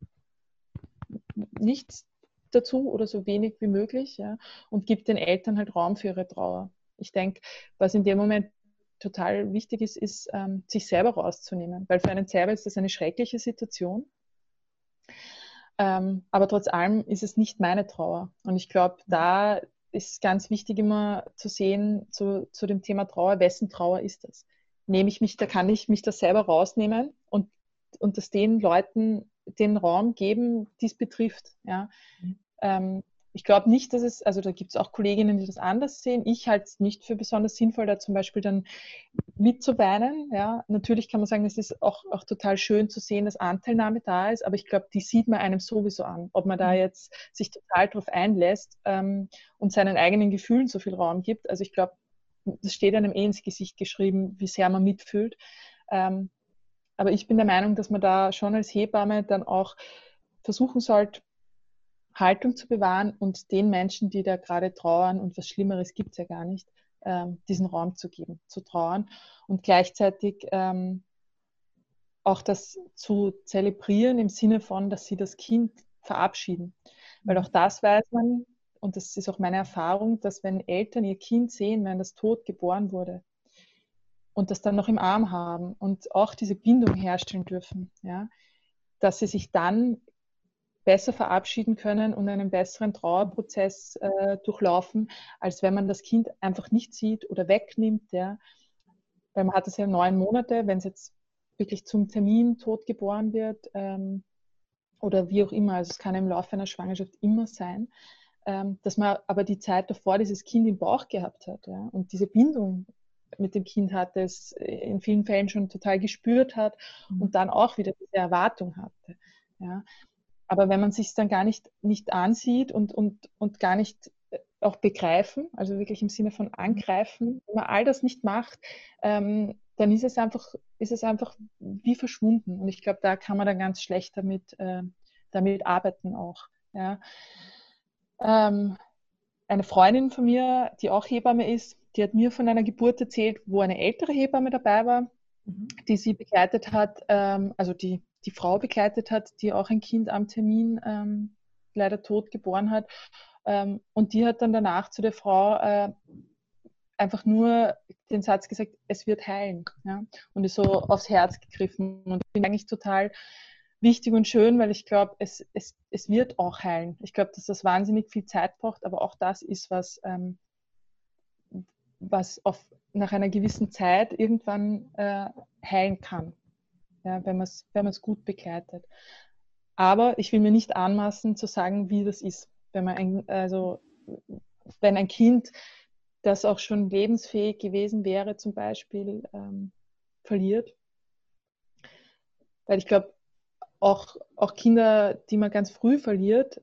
nichts dazu oder so wenig wie möglich, ja, und gibt den Eltern halt Raum für ihre Trauer. Ich denke, was in dem Moment total wichtig ist, ist, sich selber rauszunehmen, weil für einen selber ist das eine schreckliche Situation. Aber trotz allem ist es nicht meine Trauer. Und ich glaube, da ist ganz wichtig immer zu sehen, zu dem Thema Trauer, wessen Trauer ist das? Kann ich mich das selber rausnehmen und das den Leuten den Raum geben, die es betrifft. Ja? Ich glaube nicht, dass es, also da gibt es auch Kolleginnen, die das anders sehen. Ich halte es nicht für besonders sinnvoll, da zum Beispiel dann mitzuweinen. Ja. Natürlich kann man sagen, es ist auch total schön zu sehen, dass Anteilnahme da ist, aber ich glaube, die sieht man einem sowieso an, ob man da jetzt sich total drauf einlässt und seinen eigenen Gefühlen so viel Raum gibt. Also ich glaube, das steht einem ins Gesicht geschrieben, wie sehr man mitfühlt. Aber ich bin der Meinung, dass man da schon als Hebamme dann auch versuchen sollte, Haltung zu bewahren und den Menschen, die da gerade trauern, und was Schlimmeres gibt es ja gar nicht, diesen Raum zu geben, zu trauern und gleichzeitig auch das zu zelebrieren im Sinne von, dass sie das Kind verabschieden. Weil auch das weiß man, und das ist auch meine Erfahrung, dass wenn Eltern ihr Kind sehen, wenn das tot geboren wurde und das dann noch im Arm haben und auch diese Bindung herstellen dürfen, ja, dass sie sich dann besser verabschieden können und einen besseren Trauerprozess durchlaufen, als wenn man das Kind einfach nicht sieht oder wegnimmt. Ja. Weil man hat es ja 9 Monate, wenn es jetzt wirklich zum Termin tot geboren wird oder wie auch immer, also es kann im Laufe einer Schwangerschaft immer sein, dass man aber die Zeit davor dieses Kind im Bauch gehabt hat, ja, und diese Bindung mit dem Kind hatte, es in vielen Fällen schon total gespürt hat und dann auch wieder diese Erwartung hatte. Ja. Aber wenn man sich dann gar nicht ansieht und gar nicht auch begreifen, also wirklich im Sinne von angreifen, wenn man all das nicht macht, dann ist es einfach wie verschwunden. Und ich glaube, da kann man dann ganz schlecht damit arbeiten auch. Ja. Eine Freundin von mir, die auch Hebamme ist, die hat mir von einer Geburt erzählt, wo eine ältere Hebamme dabei war, die sie begleitet hat, also die Frau begleitet hat, die auch ein Kind am Termin leider tot geboren hat. Und die hat dann danach zu der Frau einfach nur den Satz gesagt, es wird heilen. Ja? Und ist so aufs Herz gegriffen. Und ich bin eigentlich total wichtig und schön, weil ich glaube, es wird auch heilen. Ich glaube, dass das wahnsinnig viel Zeit braucht, aber auch das ist was, was nach einer gewissen Zeit irgendwann heilen kann, ja, wenn man es gut begleitet. Aber ich will mir nicht anmaßen zu sagen, wie das ist, wenn wenn ein Kind, das auch schon lebensfähig gewesen wäre, zum Beispiel verliert. Weil ich glaube, auch Kinder, die man ganz früh verliert,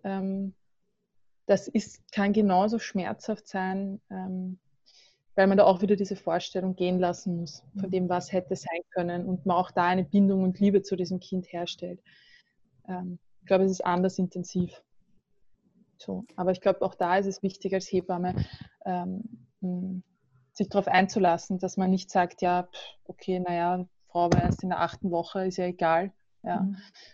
kann genauso schmerzhaft sein, weil man da auch wieder diese Vorstellung gehen lassen muss, von dem, was hätte sein können und man auch da eine Bindung und Liebe zu diesem Kind herstellt. Ich glaube, es ist anders intensiv. So. Aber ich glaube, auch da ist es wichtig als Hebamme, sich darauf einzulassen, dass man nicht sagt, ja, okay, naja, Frau war erst in der 8. Woche, ist ja egal. Ja.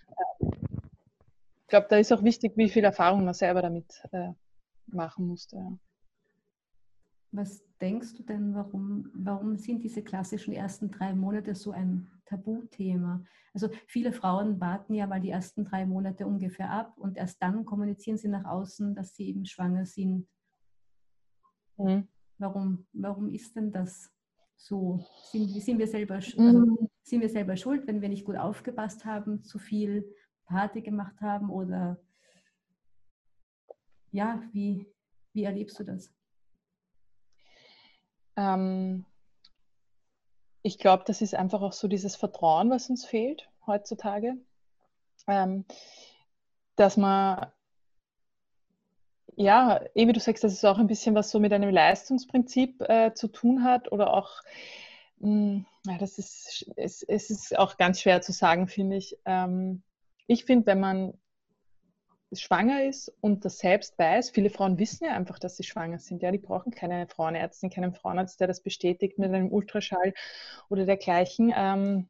Ich glaube, da ist auch wichtig, wie viel Erfahrung man selber damit machen musste. Ja. Was denkst du denn, warum sind diese klassischen ersten 3 Monate so ein Tabuthema? Also viele Frauen warten ja mal die ersten 3 Monate ungefähr ab und erst dann kommunizieren sie nach außen, dass sie eben schwanger sind. Warum ist denn das so? Sind wir selber schuld, wenn wir nicht gut aufgepasst haben, zu viel Party gemacht haben? Oder ja, wie erlebst du das? Ich glaube, das ist einfach auch so dieses Vertrauen, was uns fehlt heutzutage. Dass man, ja, wie du sagst, dass es auch ein bisschen was so mit einem Leistungsprinzip zu tun hat oder auch, es ist auch ganz schwer zu sagen, finde ich. Ich finde, wenn man schwanger ist und das selbst weiß, viele Frauen wissen ja einfach, dass sie schwanger sind. Ja, die brauchen keine Frauenärztin, keinen Frauenarzt, der das bestätigt mit einem Ultraschall oder dergleichen.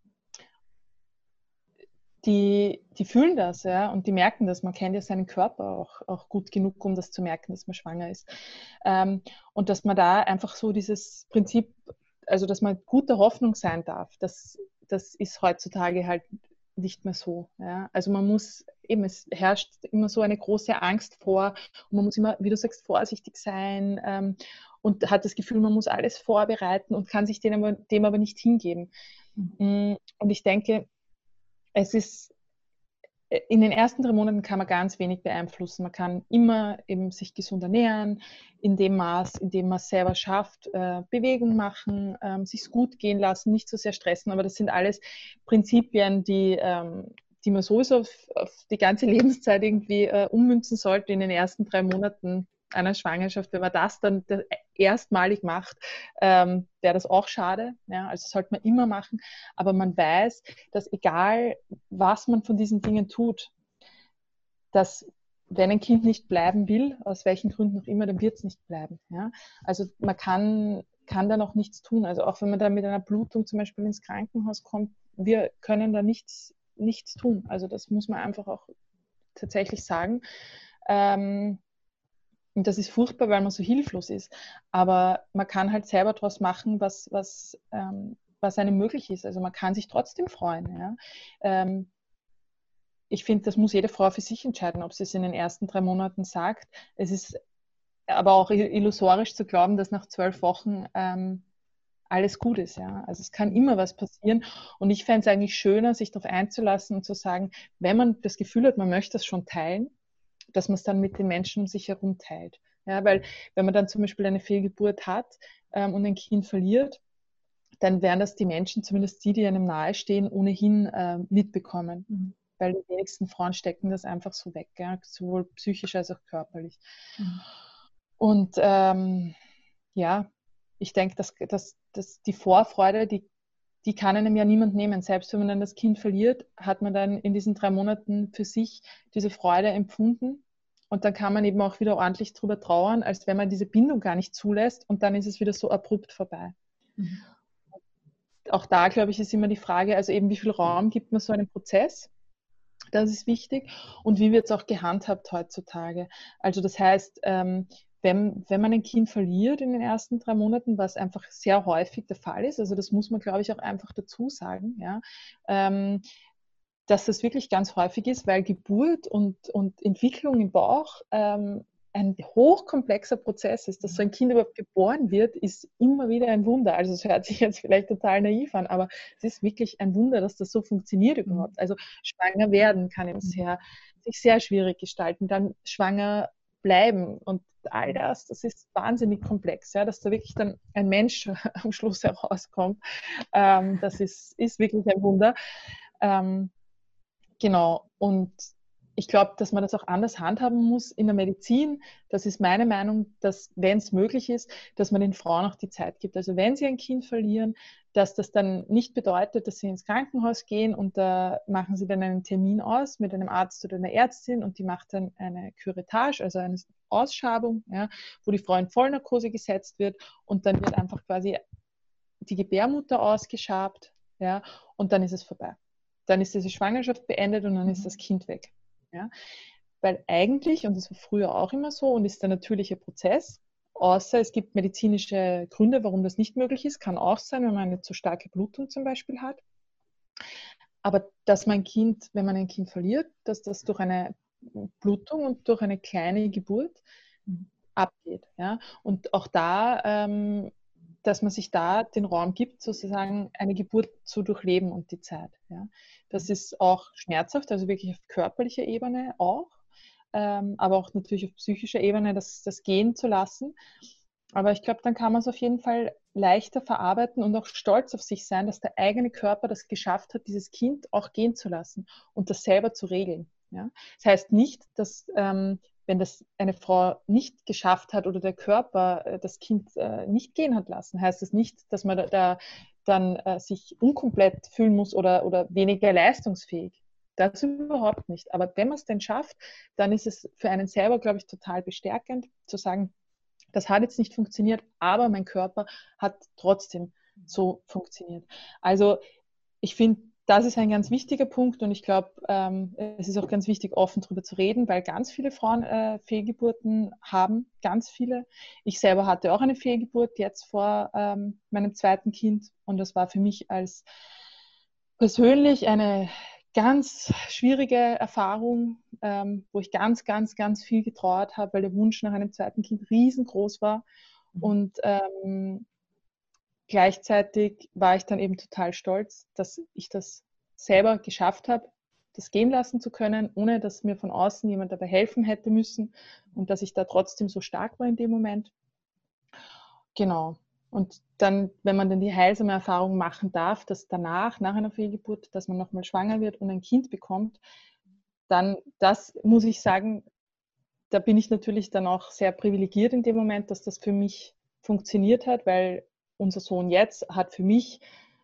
Die fühlen das, ja, und die merken das. Man kennt ja seinen Körper auch gut genug, um das zu merken, dass man schwanger ist. Und dass man da einfach so dieses Prinzip, also dass man guter Hoffnung sein darf, das ist heutzutage halt nicht mehr so. Ja. Also man muss eben, es herrscht immer so eine große Angst vor und man muss immer, wie du sagst, vorsichtig sein und hat das Gefühl, man muss alles vorbereiten und kann sich dem aber nicht hingeben. Und ich denke, es ist in den ersten 3 Monaten kann man ganz wenig beeinflussen. Man kann immer eben sich gesund ernähren, in dem Maß, in dem man es selber schafft, Bewegung machen, sich gut gehen lassen, nicht so sehr stressen. Aber das sind alles Prinzipien, die man sowieso auf die ganze Lebenszeit irgendwie ummünzen sollte in den ersten 3 Monaten einer Schwangerschaft. Wenn man das dann erstmalig macht, wäre das auch schade. Ja? Also sollte man immer machen. Aber man weiß, dass egal, was man von diesen Dingen tut, dass wenn ein Kind nicht bleiben will, aus welchen Gründen auch immer, dann wird es nicht bleiben. Ja? Also man kann da noch nichts tun. Also auch wenn man da mit einer Blutung zum Beispiel ins Krankenhaus kommt, wir können da nichts tun. Also das muss man einfach auch tatsächlich sagen. Und das ist furchtbar, weil man so hilflos ist. Aber man kann halt selber daraus machen, was einem möglich ist. Also man kann sich trotzdem freuen. Ja? Ich finde, das muss jede Frau für sich entscheiden, ob sie es in den ersten 3 Monaten sagt. Es ist aber auch illusorisch zu glauben, dass nach 12 Wochen alles gut ist. Ja? Also es kann immer was passieren. Und ich fände es eigentlich schöner, sich darauf einzulassen und zu sagen, wenn man das Gefühl hat, man möchte es schon teilen, dass man es dann mit den Menschen um sich herum teilt. Ja, weil wenn man dann zum Beispiel eine Fehlgeburt hat und ein Kind verliert, dann werden das die Menschen, zumindest die einem nahestehen, ohnehin mitbekommen. Weil die wenigsten Frauen stecken das einfach so weg, ja, sowohl psychisch als auch körperlich. Und ja, ich denke, dass die Vorfreude, die kann einem ja niemand nehmen. Selbst wenn man dann das Kind verliert, hat man dann in diesen 3 Monaten für sich diese Freude empfunden. Und dann kann man eben auch wieder ordentlich drüber trauern, als wenn man diese Bindung gar nicht zulässt und dann ist es wieder so abrupt vorbei. Auch da, glaube ich, ist immer die Frage, also eben wie viel Raum gibt man so einem Prozess? Das ist wichtig. Und wie wird es auch gehandhabt heutzutage? Also das heißt, wenn man ein Kind verliert in den ersten 3 Monaten, was einfach sehr häufig der Fall ist, also das muss man, glaube ich, auch einfach dazu sagen, ja, dass das wirklich ganz häufig ist, weil Geburt und Entwicklung im Bauch ein hochkomplexer Prozess ist. Dass so ein Kind überhaupt geboren wird, ist immer wieder ein Wunder. Also es hört sich jetzt vielleicht total naiv an, aber es ist wirklich ein Wunder, dass das so funktioniert überhaupt. Also schwanger werden kann sich sehr schwierig gestalten, dann schwanger bleiben und all das ist wahnsinnig komplex, ja, dass da wirklich dann ein Mensch am Schluss herauskommt. Das ist wirklich ein Wunder. Genau, und ich glaube, dass man das auch anders handhaben muss in der Medizin. Das ist meine Meinung, dass, wenn es möglich ist, dass man den Frauen auch die Zeit gibt. Also wenn sie ein Kind verlieren, dass das dann nicht bedeutet, dass sie ins Krankenhaus gehen und da machen sie dann einen Termin aus mit einem Arzt oder einer Ärztin und die macht dann eine Curettage, also eine Ausschabung, ja, wo die Frau in Vollnarkose gesetzt wird und dann wird einfach quasi die Gebärmutter ausgeschabt, ja, und dann ist es vorbei. Dann ist diese Schwangerschaft beendet und dann ist das Kind weg. Ja? Weil eigentlich, und das war früher auch immer so, und ist der natürliche Prozess, außer es gibt medizinische Gründe, warum das nicht möglich ist, kann auch sein, wenn man eine zu starke Blutung zum Beispiel hat. Aber dass man Kind, wenn man ein Kind verliert, dass das durch eine Blutung und durch eine kleine Geburt abgeht. Ja? Und auch da, dass man sich da den Raum gibt, sozusagen eine Geburt zu durchleben und die Zeit. Ja? Das ist auch schmerzhaft, also wirklich auf körperlicher Ebene auch, aber auch natürlich auf psychischer Ebene, das gehen zu lassen. Aber ich glaube, dann kann man es auf jeden Fall leichter verarbeiten und auch stolz auf sich sein, dass der eigene Körper das geschafft hat, dieses Kind auch gehen zu lassen und das selber zu regeln. Ja? Das heißt nicht, dass wenn das eine Frau nicht geschafft hat oder der Körper das Kind nicht gehen hat lassen, heißt das nicht, dass man da dann sich unkomplett fühlen muss oder weniger leistungsfähig. Das überhaupt nicht. Aber wenn man es denn schafft, dann ist es für einen selber, glaube ich, total bestärkend zu sagen, das hat jetzt nicht funktioniert, aber mein Körper hat trotzdem so funktioniert. Also ich finde, das ist ein ganz wichtiger Punkt und ich glaube, es ist auch ganz wichtig, offen darüber zu reden, weil ganz viele Frauen Fehlgeburten haben, ganz viele. Ich selber hatte auch eine Fehlgeburt jetzt vor meinem zweiten Kind und das war für mich als persönlich eine ganz schwierige Erfahrung, wo ich ganz, ganz, ganz viel getrauert habe, weil der Wunsch nach einem zweiten Kind riesengroß war. Und gleichzeitig war ich dann eben total stolz, dass ich das selber geschafft habe, das gehen lassen zu können, ohne dass mir von außen jemand dabei helfen hätte müssen und dass ich da trotzdem so stark war in dem Moment. Genau. Und dann, wenn man dann die heilsame Erfahrung machen darf, dass danach, nach einer Fehlgeburt, dass man nochmal schwanger wird und ein Kind bekommt, dann, das muss ich sagen, da bin ich natürlich dann auch sehr privilegiert in dem Moment, dass das für mich funktioniert hat, weil unser Sohn jetzt hat für mich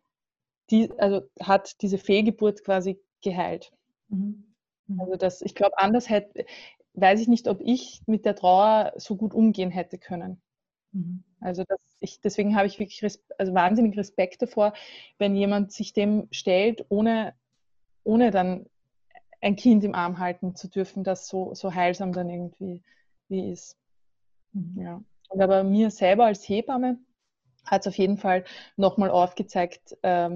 also hat diese Fehlgeburt quasi geheilt. Also das, ich glaube, anders weiß ich nicht, ob ich mit der Trauer so gut umgehen hätte können. Also deswegen habe ich wirklich also wahnsinnig Respekt davor, wenn jemand sich dem stellt, ohne dann ein Kind im Arm halten zu dürfen, das so heilsam dann irgendwie ist. Ja. Und aber mir selber als Hebamme hat es auf jeden Fall nochmal aufgezeigt,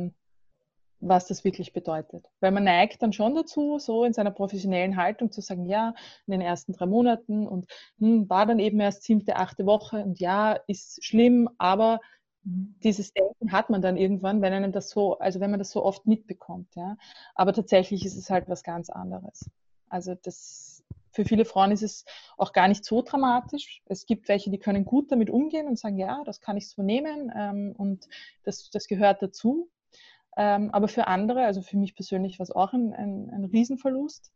was das wirklich bedeutet. Weil man neigt dann schon dazu, so in seiner professionellen Haltung zu sagen, ja, in den ersten 3 Monaten und war dann eben erst 7., 8. Woche und ja, ist schlimm, aber dieses Denken hat man dann irgendwann, wenn einem das so, also wenn man das so oft mitbekommt, ja. Aber tatsächlich ist es halt was ganz anderes. Also für viele Frauen ist es auch gar nicht so dramatisch. Es gibt welche, die können gut damit umgehen und sagen, ja, das kann ich so nehmen und das gehört dazu. Aber für andere, also für mich persönlich, war es auch ein Riesenverlust.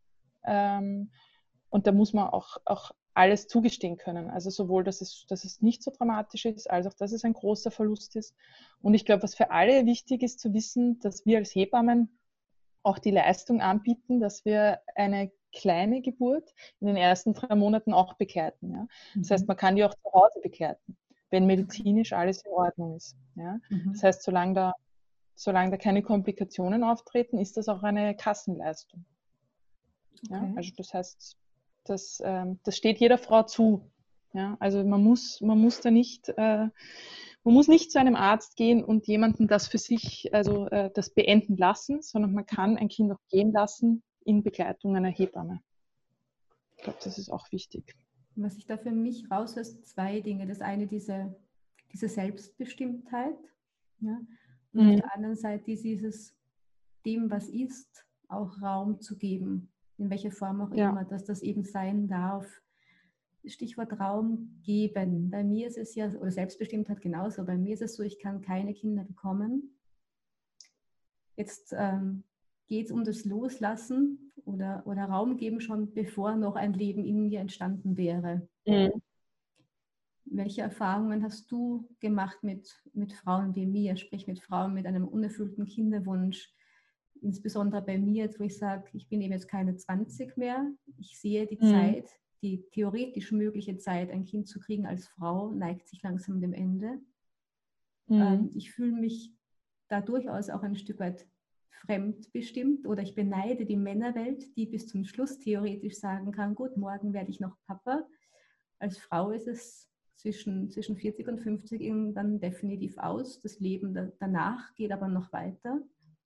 Und da muss man auch alles zugestehen können. Also sowohl, dass es nicht so dramatisch ist, als auch, dass es ein großer Verlust ist. Und ich glaube, was für alle wichtig ist zu wissen, dass wir als Hebammen auch die Leistung anbieten, dass wir eine kleine Geburt in den ersten 3 Monaten auch begleiten. Ja? Das heißt, man kann die auch zu Hause begleiten, wenn medizinisch alles in Ordnung ist. Ja? Das heißt, solange da keine Komplikationen auftreten, ist das auch eine Kassenleistung. Okay. Ja? Also das heißt, das steht jeder Frau zu. Ja? Also man muss da nicht man muss nicht zu einem Arzt gehen und jemanden das für sich, also das beenden lassen, sondern man kann ein Kind auch gehen lassen in Begleitung einer Hebamme. Ich glaube, das ist auch wichtig. Was ich da für mich raushöre, ist zwei Dinge. Das eine, diese Selbstbestimmtheit, ja? Und auf der anderen Seite dieses, dem, was ist, auch Raum zu geben, in welcher Form auch immer, dass das eben sein darf. Stichwort Raum geben. Bei mir ist es ja, oder Selbstbestimmtheit genauso, bei mir ist es so, ich kann keine Kinder bekommen. Jetzt geht es um das Loslassen oder Raum geben schon, bevor noch ein Leben in mir entstanden wäre. Welche Erfahrungen hast du gemacht mit Frauen wie mir, sprich mit Frauen mit einem unerfüllten Kinderwunsch? Insbesondere bei mir, wo ich sage, ich bin eben jetzt keine 20 mehr. Ich sehe die Zeit, die theoretisch mögliche Zeit, ein Kind zu kriegen als Frau, neigt sich langsam dem Ende. Ich fühle mich da durchaus auch ein Stück weit fremdbestimmt oder ich beneide die Männerwelt, die bis zum Schluss theoretisch sagen kann, gut, morgen werde ich noch Papa. Als Frau ist es zwischen 40 und 50 dann definitiv aus. Das Leben danach geht aber noch weiter.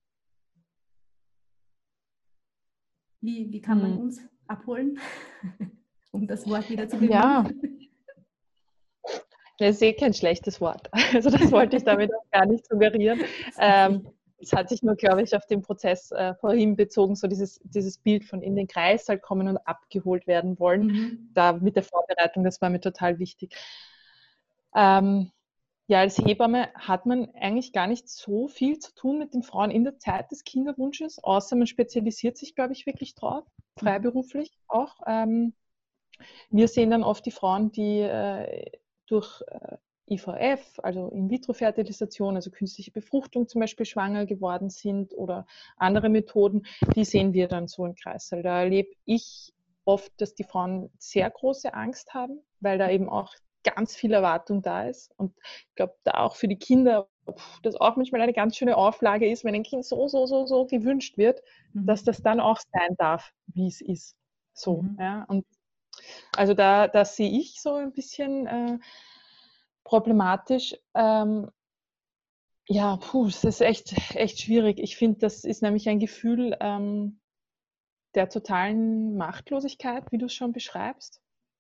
Wie kann man uns abholen, um das Wort wieder zu bemühen? Ja, das ist eh kein schlechtes Wort. Also das wollte ich damit auch gar nicht suggerieren. Es hat sich nur, glaube ich, auf den Prozess vorhin bezogen, so dieses Bild von in den Kreis halt kommen und abgeholt werden wollen. Da mit der Vorbereitung, das war mir total wichtig. Ja, als Hebamme hat man eigentlich gar nicht so viel zu tun mit den Frauen in der Zeit des Kinderwunsches, außer man spezialisiert sich, glaube ich, wirklich drauf, freiberuflich auch. Wir sehen dann oft die Frauen, die durch IVF, also In-vitro-Fertilisation, also künstliche Befruchtung zum Beispiel schwanger geworden sind oder andere Methoden, die sehen wir dann so im Kreißsaal. Da erlebe ich oft, dass die Frauen sehr große Angst haben, weil da eben auch ganz viel Erwartung da ist. Und ich glaube, da auch für die Kinder, das auch manchmal eine ganz schöne Auflage ist, wenn ein Kind so gewünscht wird, dass das dann auch sein darf, wie es ist. So, ja. Und also da sehe ich so ein bisschen problematisch. Ja, es ist echt schwierig. Ich finde, das ist nämlich ein Gefühl der totalen Machtlosigkeit, wie du es schon beschreibst.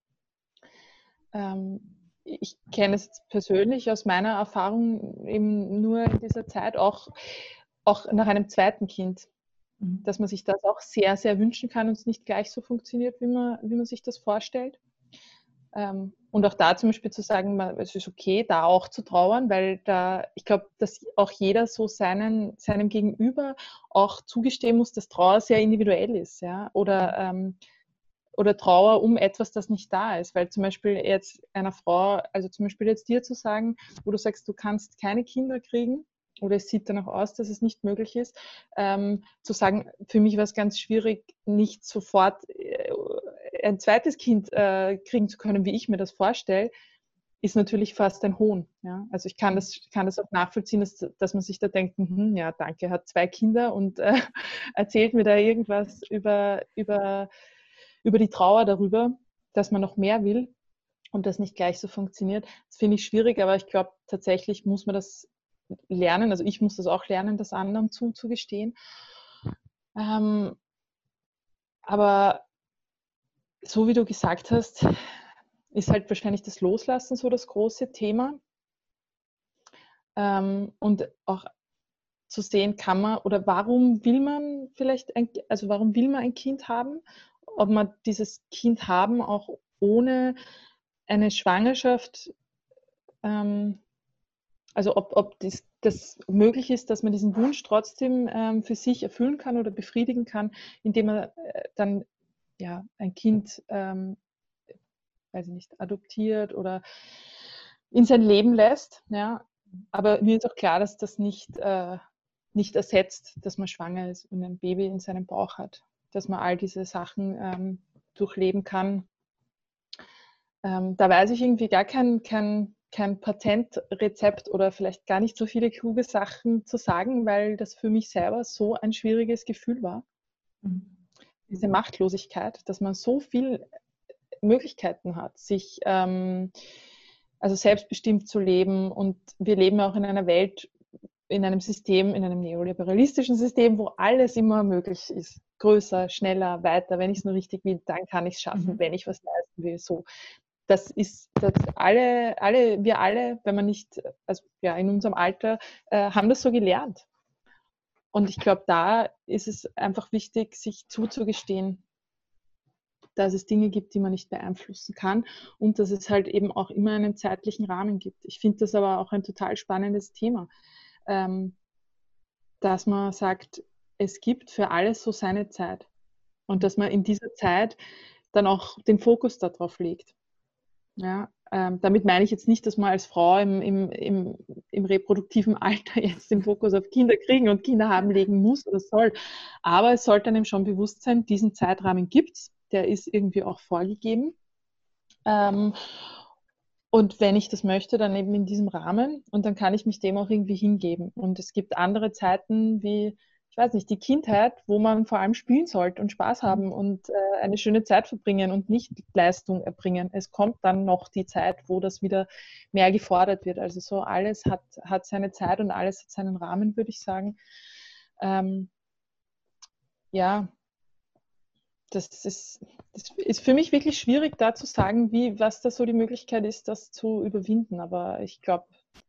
Ich kenne es jetzt persönlich aus meiner Erfahrung eben nur in dieser Zeit, auch nach einem zweiten Kind, dass man sich das auch sehr, sehr wünschen kann und es nicht gleich so funktioniert, wie man sich das vorstellt. Und auch da zum Beispiel zu sagen, es ist okay, da auch zu trauern, weil ich glaube, dass auch jeder so seinem Gegenüber auch zugestehen muss, dass Trauer sehr individuell ist, ja, oder Trauer um etwas, das nicht da ist, weil zum Beispiel jetzt einer Frau, also zum Beispiel jetzt dir zu sagen, wo du sagst, du kannst keine Kinder kriegen, oder es sieht danach aus, dass es nicht möglich ist, zu sagen, für mich war es ganz schwierig, nicht sofort ein zweites Kind kriegen zu können, wie ich mir das vorstelle, ist natürlich fast ein Hohn. Ja? Also ich kann das auch nachvollziehen, dass man sich da denkt, ja, danke, hat 2 Kinder und erzählt mir da irgendwas über die Trauer darüber, dass man noch mehr will und das nicht gleich so funktioniert. Das finde ich schwierig, aber ich glaube, tatsächlich muss man das lernen. Also ich muss das auch lernen, das anderen zuzugestehen. Aber so wie du gesagt hast, ist halt wahrscheinlich das Loslassen so das große Thema. Und auch zu sehen, kann man oder warum will man warum will man ein Kind haben? Ob man dieses Kind haben auch ohne eine Schwangerschaft, also ob das möglich ist, dass man diesen Wunsch trotzdem für sich erfüllen kann oder befriedigen kann, indem man dann ja ein Kind, weiß ich nicht, adoptiert oder in sein Leben lässt. Ja. Aber mir ist auch klar, dass das nicht ersetzt, dass man schwanger ist und ein Baby in seinem Bauch hat, dass man all diese Sachen durchleben kann. Da weiß ich irgendwie gar kein Patentrezept oder vielleicht gar nicht so viele kluge Sachen zu sagen, weil das für mich selber so ein schwieriges Gefühl war. Diese Machtlosigkeit, dass man so viele Möglichkeiten hat, sich also selbstbestimmt zu leben. Und wir leben auch in einer Welt, in einem System, in einem neoliberalistischen System, wo alles immer möglich ist. Größer, schneller, weiter. Wenn ich es nur richtig will, dann kann ich es schaffen, wenn ich was leisten will. So. Das ist, dass wir alle, wenn man nicht, also ja, in unserem Alter, haben das so gelernt. Und ich glaube, da ist es einfach wichtig, sich zuzugestehen, dass es Dinge gibt, die man nicht beeinflussen kann und dass es halt eben auch immer einen zeitlichen Rahmen gibt. Ich finde das aber auch ein total spannendes Thema, dass man sagt, es gibt für alles so seine Zeit und dass man in dieser Zeit dann auch den Fokus darauf legt. Ja, damit meine ich jetzt nicht, dass man als Frau im reproduktiven Alter jetzt den Fokus auf Kinder kriegen und Kinder haben legen muss oder soll. Aber es sollte einem schon bewusst sein, diesen Zeitrahmen gibt es, der ist irgendwie auch vorgegeben. Und wenn ich das möchte, dann eben in diesem Rahmen und dann kann ich mich dem auch irgendwie hingeben. Und es gibt andere Zeiten wie, ich weiß nicht, die Kindheit, wo man vor allem spielen sollte und Spaß haben und eine schöne Zeit verbringen und nicht Leistung erbringen. Es kommt dann noch die Zeit, wo das wieder mehr gefordert wird. Also so alles hat seine Zeit und alles hat seinen Rahmen, würde ich sagen. Ja, das ist für mich wirklich schwierig, da zu sagen, was da so die Möglichkeit ist, das zu überwinden. Aber ich glaube,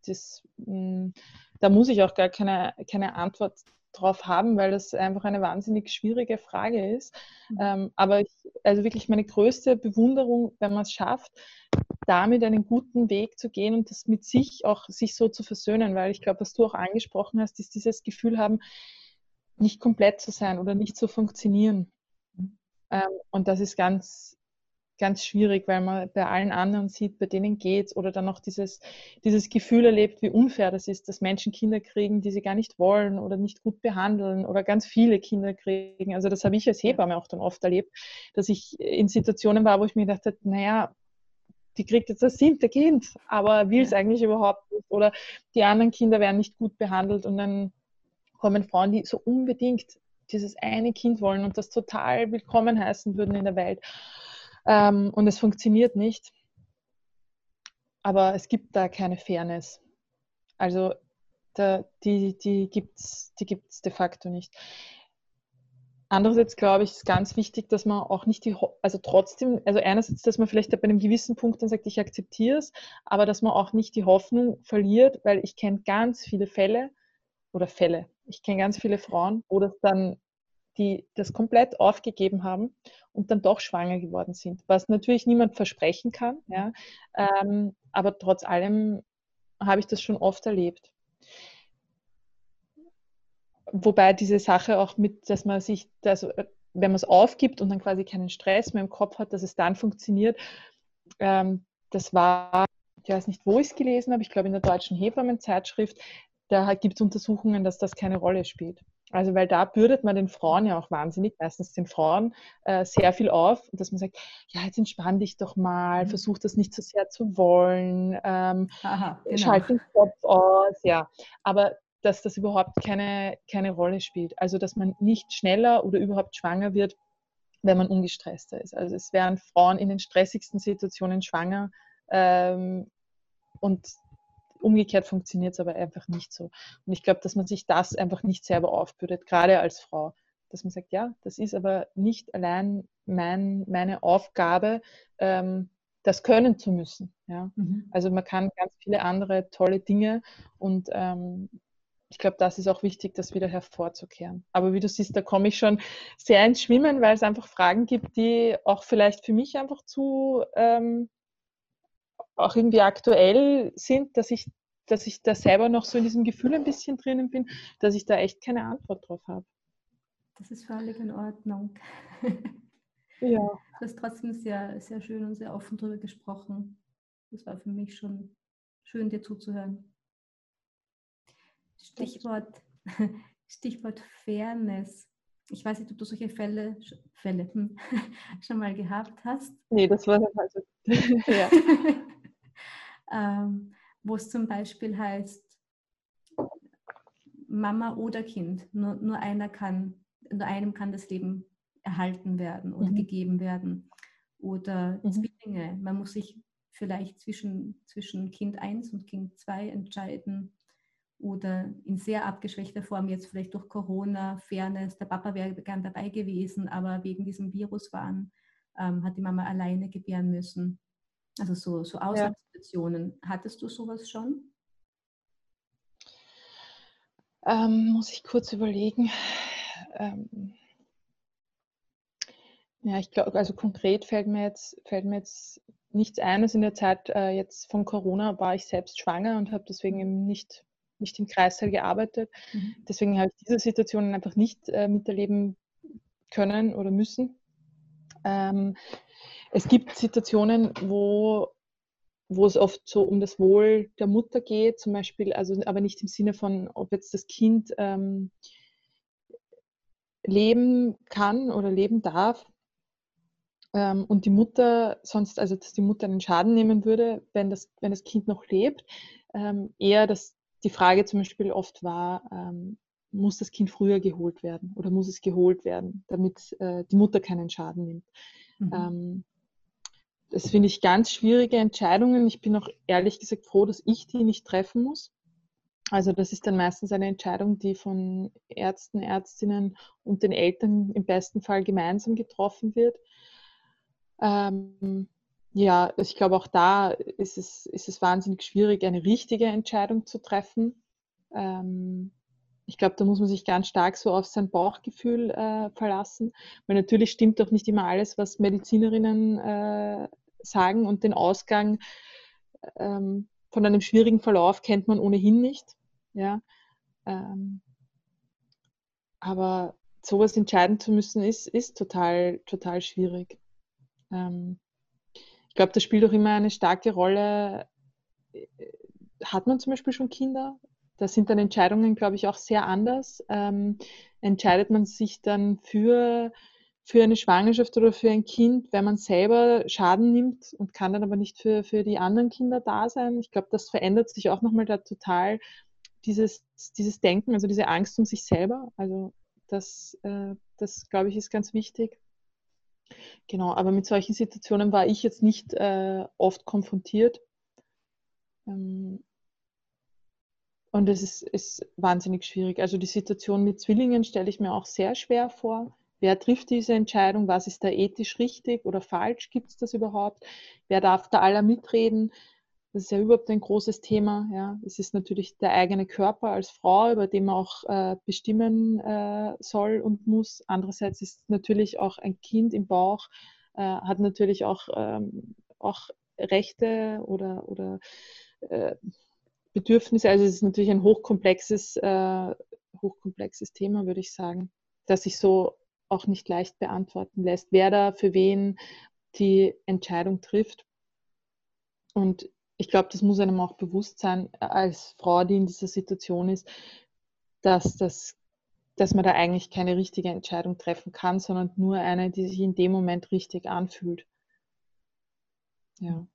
da muss ich auch gar keine Antwort drauf haben, weil das einfach eine wahnsinnig schwierige Frage ist. Aber also wirklich meine größte Bewunderung, wenn man es schafft, damit einen guten Weg zu gehen und das mit sich so zu versöhnen, weil ich glaube, was du auch angesprochen hast, ist dieses Gefühl haben, nicht komplett zu sein oder nicht zu funktionieren. Und das ist ganz, ganz schwierig, weil man bei allen anderen sieht, bei denen geht's oder dann noch dieses Gefühl erlebt, wie unfair das ist, dass Menschen Kinder kriegen, die sie gar nicht wollen oder nicht gut behandeln oder ganz viele Kinder kriegen. Also das habe ich als Hebamme auch dann oft erlebt, dass ich in Situationen war, wo ich mir gedacht habe, naja, die kriegt jetzt das 7. Kind, aber will es eigentlich überhaupt nicht. Oder die anderen Kinder werden nicht gut behandelt und dann kommen Frauen, die so unbedingt dieses eine Kind wollen und das total willkommen heißen würden in der Welt. Und es funktioniert nicht. Aber es gibt da keine Fairness. Also die gibt es de facto nicht. Andererseits glaube ich, ist ganz wichtig, dass man auch nicht also trotzdem, also einerseits, dass man vielleicht bei einem gewissen Punkt dann sagt, ich akzeptiere es, aber dass man auch nicht die Hoffnung verliert, weil ich kenne ganz viele Fälle, ich kenne ganz viele Frauen, wo das dann die das komplett aufgegeben haben und dann doch schwanger geworden sind, was natürlich niemand versprechen kann, ja, aber trotz allem habe ich das schon oft erlebt. Wobei diese Sache auch mit, dass man sich, also wenn man es aufgibt und dann quasi keinen Stress mehr im Kopf hat, dass es dann funktioniert, das war, ich weiß nicht, wo ich es gelesen habe, ich glaube in der Deutschen Hebammenzeitschrift, da gibt es Untersuchungen, dass das keine Rolle spielt. Also weil da bürdet man den Frauen ja auch wahnsinnig, meistens den Frauen, sehr viel auf, dass man sagt, ja, jetzt entspann dich doch mal, versuch das nicht so sehr zu wollen, Aha, genau. schalt den Kopf aus, ja. Aber dass das überhaupt keine Rolle spielt. Also dass man nicht schneller oder überhaupt schwanger wird, wenn man ungestresster ist. Also es werden Frauen in den stressigsten Situationen schwanger und umgekehrt funktioniert es aber einfach nicht so. Und ich glaube, dass man sich das einfach nicht selber aufbürdet, gerade als Frau. Dass man sagt, ja, das ist aber nicht allein meine Aufgabe, das können zu müssen. Ja? Also man kann ganz viele andere tolle Dinge und ich glaube, das ist auch wichtig, das wieder hervorzukehren. Aber wie du siehst, da komme ich schon sehr ins Schwimmen, weil es einfach Fragen gibt, die auch vielleicht für mich einfach zu auch irgendwie aktuell sind, dass ich da selber noch so in diesem Gefühl ein bisschen drinnen bin, dass ich da echt keine Antwort drauf habe. Das ist völlig in Ordnung. Ja. Du hast trotzdem sehr, sehr schön und sehr offen darüber gesprochen. Das war für mich schon schön, dir zuzuhören. Stichwort Fairness. Ich weiß nicht, ob du solche Fälle schon mal gehabt hast. Nee, das war also ja. Wo es zum Beispiel heißt, Mama oder Kind, nur einem kann das Leben erhalten werden oder gegeben werden. Oder Zwillinge, man muss sich vielleicht zwischen Kind 1 und Kind 2 entscheiden oder in sehr abgeschwächter Form jetzt vielleicht durch Corona, Fairness, der Papa wäre gern dabei gewesen, aber wegen diesem Viruswahn hat die Mama alleine gebären müssen. Also so Ja. Ausnahmesituationen. Hattest du sowas schon? Muss ich kurz überlegen. Ja, ich glaube, also konkret fällt mir jetzt nichts ein. Also in der Zeit jetzt von Corona war ich selbst schwanger und habe deswegen eben nicht im Kreißsaal gearbeitet. Mhm. Deswegen habe ich diese Situationen einfach nicht miterleben können oder müssen. Es gibt Situationen, wo es oft so um das Wohl der Mutter geht, zum Beispiel, also aber nicht im Sinne von, ob jetzt das Kind leben kann oder leben darf, und die Mutter sonst, also dass die Mutter einen Schaden nehmen würde, wenn das Kind noch lebt. Eher, dass die Frage zum Beispiel oft war, muss das Kind früher geholt werden oder muss es geholt werden, damit die Mutter keinen Schaden nimmt. Mhm. Das finde ich ganz schwierige Entscheidungen. Ich bin auch ehrlich gesagt froh, dass ich die nicht treffen muss. Also das ist dann meistens eine Entscheidung, die von Ärzten, Ärztinnen und den Eltern im besten Fall gemeinsam getroffen wird. Ja, ich glaube, auch da ist es wahnsinnig schwierig, eine richtige Entscheidung zu treffen. Ich glaube, da muss man sich ganz stark so auf sein Bauchgefühl verlassen, weil natürlich stimmt doch nicht immer alles, was Medizinerinnen sagen, und den Ausgang von einem schwierigen Verlauf kennt man ohnehin nicht. Ja? Ähm, aber sowas entscheiden zu müssen, ist total, total schwierig. Ich glaube, das spielt auch immer eine starke Rolle. Hat man zum Beispiel schon Kinder? Da sind dann Entscheidungen, glaube ich, auch sehr anders. Entscheidet man sich dann für eine Schwangerschaft oder für ein Kind, wenn man selber Schaden nimmt und kann dann aber nicht für die anderen Kinder da sein? Ich glaube, das verändert sich auch nochmal da total, dieses Denken, also diese Angst um sich selber. Also das glaube ich, ist ganz wichtig. Genau, aber mit solchen Situationen war ich jetzt nicht oft konfrontiert. Ähm, und es ist wahnsinnig schwierig. Also die Situation mit Zwillingen stelle ich mir auch sehr schwer vor. Wer trifft diese Entscheidung? Was ist da ethisch richtig oder falsch? Gibt es das überhaupt? Wer darf da aller mitreden? Das ist ja überhaupt ein großes Thema. Ja. Es ist natürlich der eigene Körper als Frau, über den man auch bestimmen soll und muss. Andererseits ist natürlich auch ein Kind im Bauch, hat natürlich auch Rechte oder äh, Bedürfnisse. Also es ist natürlich ein hochkomplexes Thema, würde ich sagen, das sich so auch nicht leicht beantworten lässt, wer da für wen die Entscheidung trifft. Und ich glaube, das muss einem auch bewusst sein, als Frau, die in dieser Situation ist, dass, das, dass man da eigentlich keine richtige Entscheidung treffen kann, sondern nur eine, die sich in dem Moment richtig anfühlt. Ja,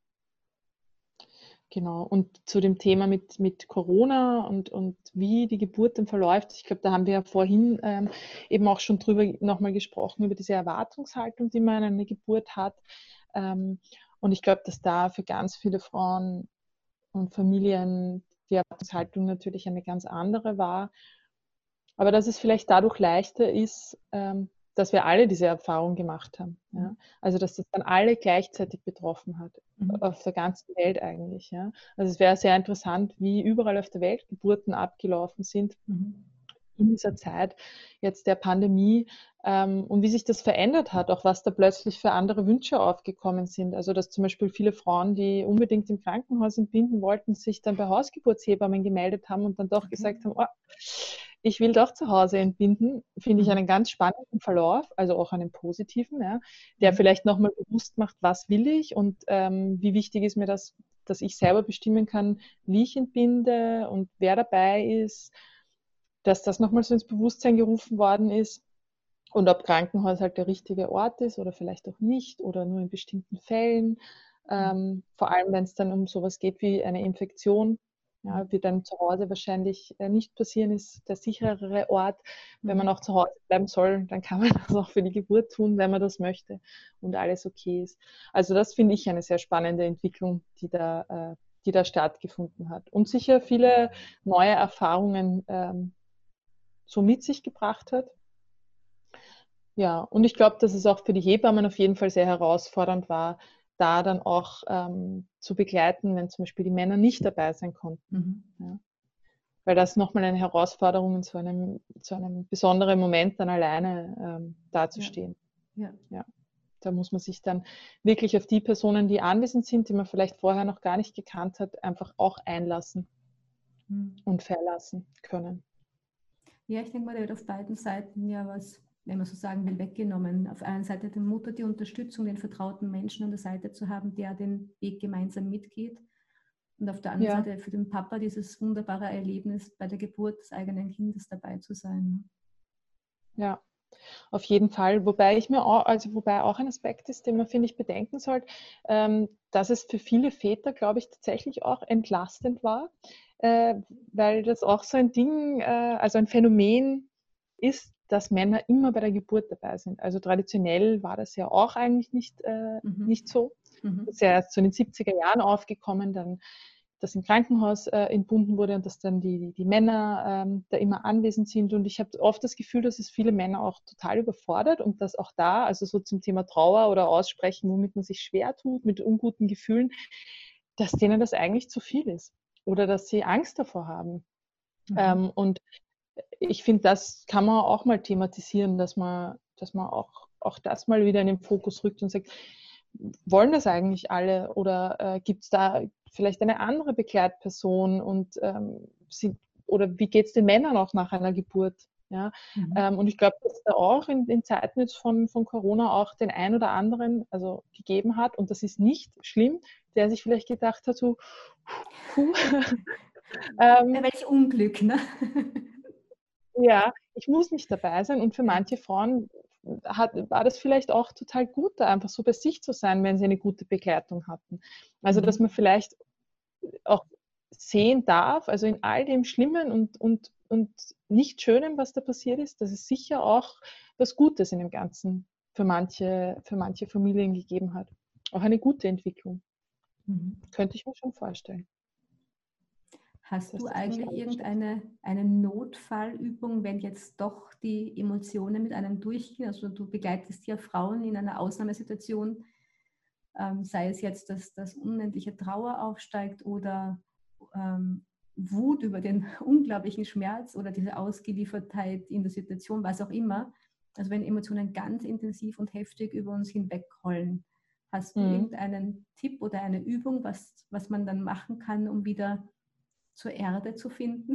genau. Und zu dem Thema mit Corona und wie die Geburt dann verläuft, ich glaube, da haben wir ja vorhin eben auch schon drüber nochmal gesprochen, über diese Erwartungshaltung, die man an eine Geburt hat. Und ich glaube, dass da für ganz viele Frauen und Familien die Erwartungshaltung natürlich eine ganz andere war. Aber dass es vielleicht dadurch leichter ist, dass wir alle diese Erfahrung gemacht haben. Ja? Also dass das dann alle gleichzeitig betroffen hat, Mhm. auf der ganzen Welt eigentlich. Ja? Also es wäre sehr interessant, wie überall auf der Welt Geburten abgelaufen sind Mhm. in dieser Zeit jetzt der Pandemie, und wie sich das verändert hat, auch was da plötzlich für andere Wünsche aufgekommen sind. Also dass zum Beispiel viele Frauen, die unbedingt im Krankenhaus entbinden wollten, sich dann bei Hausgeburtshebammen gemeldet haben und dann doch Okay. gesagt haben, oh, ich will doch zu Hause entbinden, finde ich Mhm. einen ganz spannenden Verlauf, also auch einen positiven, ja, der Mhm. vielleicht nochmal bewusst macht, was will ich und wie wichtig ist mir das, dass ich selber bestimmen kann, wie ich entbinde und wer dabei ist, dass das nochmal so ins Bewusstsein gerufen worden ist und ob Krankenhaus halt der richtige Ort ist oder vielleicht auch nicht oder nur in bestimmten Fällen. Vor allem, wenn es dann um sowas geht wie eine Infektion. Ja, wird einem zu Hause wahrscheinlich nicht passieren, ist der sicherere Ort. Wenn man auch zu Hause bleiben soll, dann kann man das auch für die Geburt tun, wenn man das möchte und alles okay ist. Also das finde ich eine sehr spannende Entwicklung, die da stattgefunden hat und sicher viele neue Erfahrungen so mit sich gebracht hat. Ja, und ich glaube, dass es auch für die Hebammen auf jeden Fall sehr herausfordernd war, da dann auch zu begleiten, wenn zum Beispiel die Männer nicht dabei sein konnten. Ja. Weil das nochmal eine Herausforderung in so einem besonderen Moment dann alleine dazustehen. Ja. Da muss man sich dann wirklich auf die Personen, die anwesend sind, die man vielleicht vorher noch gar nicht gekannt hat, einfach auch einlassen und verlassen können. Ja, ich denke mal, da wird auf beiden Seiten ja was, wenn man so sagen will, weggenommen. Auf einer Seite der Mutter die Unterstützung, den vertrauten Menschen an der Seite zu haben, der den Weg gemeinsam mitgeht. Und auf der anderen Seite für den Papa dieses wunderbare Erlebnis bei der Geburt des eigenen Kindes dabei zu sein. Ja, auf jeden Fall. Wobei auch ein Aspekt ist, den man, finde ich, bedenken sollte, dass es für viele Väter, glaube ich, tatsächlich auch entlastend war, weil das auch so ein Ding, also ein Phänomen ist, dass Männer immer bei der Geburt dabei sind. Also traditionell war das ja auch eigentlich nicht so. Das ist ja erst so in den 70er Jahren aufgekommen, dann das im Krankenhaus entbunden wurde und dass dann die Männer da immer anwesend sind. Und ich habe oft das Gefühl, dass es viele Männer auch total überfordert und dass auch da, also so zum Thema Trauer oder Aussprechen, womit man sich schwer tut, mit unguten Gefühlen, dass denen das eigentlich zu viel ist oder dass sie Angst davor haben. Und ich finde, das kann man auch mal thematisieren, dass man auch das mal wieder in den Fokus rückt und sagt, wollen das eigentlich alle oder gibt es da vielleicht eine andere Begleitperson oder wie geht es den Männern auch nach einer Geburt? Ja? Und ich glaube, dass da auch in Zeiten jetzt von Corona auch den einen oder anderen also gegeben hat und das ist nicht schlimm, der sich vielleicht gedacht hat, so welch Unglück, ne? Ja, ich muss nicht dabei sein und für manche Frauen war das vielleicht auch total gut, da einfach so bei sich zu sein, wenn sie eine gute Begleitung hatten. Also, dass man vielleicht auch sehen darf, also in all dem Schlimmen und nicht Schönen, was da passiert ist, dass es sicher auch was Gutes in dem Ganzen für manche Familien gegeben hat. Auch eine gute Entwicklung. Könnte ich mir schon vorstellen. Hast du eigentlich irgendeine Notfallübung, wenn jetzt doch die Emotionen mit einem durchgehen? Also du begleitest ja Frauen in einer Ausnahmesituation, sei es jetzt, dass unendliche Trauer aufsteigt oder Wut über den unglaublichen Schmerz oder diese Ausgeliefertheit in der Situation, was auch immer. Also wenn Emotionen ganz intensiv und heftig über uns hinwegrollen. Hast du irgendeinen Tipp oder eine Übung, was man dann machen kann, um wieder zur Erde zu finden?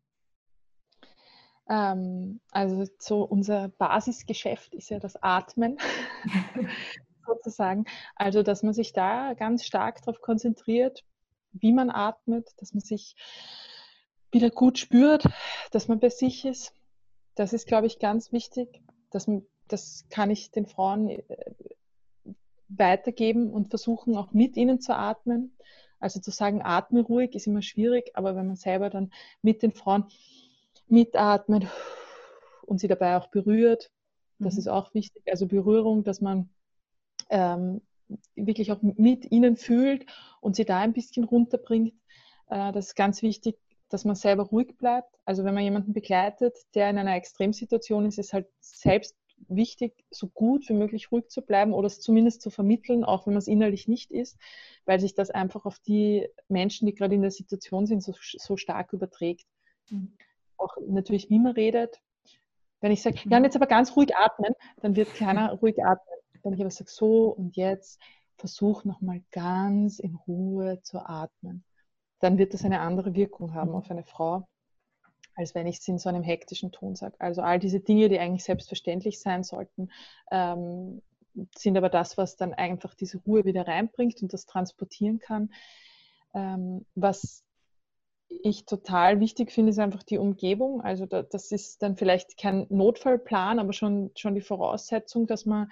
Also so unser Basisgeschäft ist ja das Atmen sozusagen. Also dass man sich da ganz stark darauf konzentriert, wie man atmet, dass man sich wieder gut spürt, dass man bei sich ist. Das ist, glaube ich, ganz wichtig. Das kann ich den Frauen weitergeben und versuchen auch mit ihnen zu atmen. Also zu sagen, atme ruhig ist immer schwierig, aber wenn man selber dann mit den Frauen mitatmet und sie dabei auch berührt, das ist auch wichtig. Also Berührung, dass man wirklich auch mit ihnen fühlt und sie da ein bisschen runterbringt. Das ist ganz wichtig, dass man selber ruhig bleibt. Also wenn man jemanden begleitet, der in einer Extremsituation ist, ist halt selbst wichtig, so gut wie möglich ruhig zu bleiben oder es zumindest zu vermitteln, auch wenn man es innerlich nicht ist, weil sich das einfach auf die Menschen, die gerade in der Situation sind, so stark überträgt. Auch natürlich, wie man redet. Wenn ich sage, ja, und jetzt aber ganz ruhig atmen, dann wird keiner ruhig atmen. Wenn ich aber sage, so und jetzt versuch nochmal ganz in Ruhe zu atmen, dann wird das eine andere Wirkung haben auf eine Frau, als wenn ich es in so einem hektischen Ton sage. Also all diese Dinge, die eigentlich selbstverständlich sein sollten, sind aber das, was dann einfach diese Ruhe wieder reinbringt und das transportieren kann. Was ich total wichtig finde, ist einfach die Umgebung. Also das ist dann vielleicht kein Notfallplan, aber schon die Voraussetzung, dass man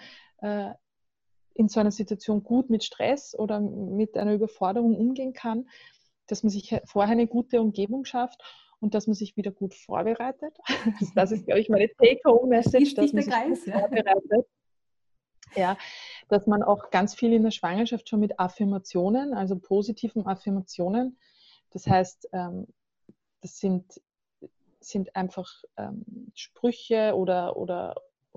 in so einer Situation gut mit Stress oder mit einer Überforderung umgehen kann. dass man sich vorher eine gute Umgebung schafft und dass man sich wieder gut vorbereitet. Das ist, glaube ich, meine Take-Home-Message, dass man sich gut vorbereitet. Ja, dass man auch ganz viel in der Schwangerschaft schon mit Affirmationen, also positiven Affirmationen, das heißt, das sind einfach Sprüche oder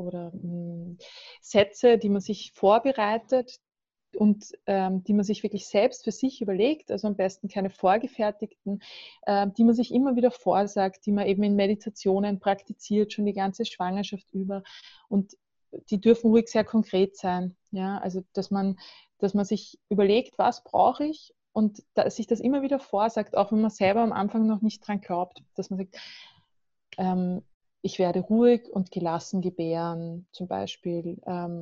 Sätze, die man sich vorbereitet und die man sich wirklich selbst für sich überlegt, also am besten keine vorgefertigten, die man sich immer wieder vorsagt, die man eben in Meditationen praktiziert, schon die ganze Schwangerschaft über, und die dürfen ruhig sehr konkret sein. Ja? Also dass man sich überlegt, was brauche ich, und sich das immer wieder vorsagt, auch wenn man selber am Anfang noch nicht dran glaubt, dass man sagt, ich werde ruhig und gelassen gebären, zum Beispiel.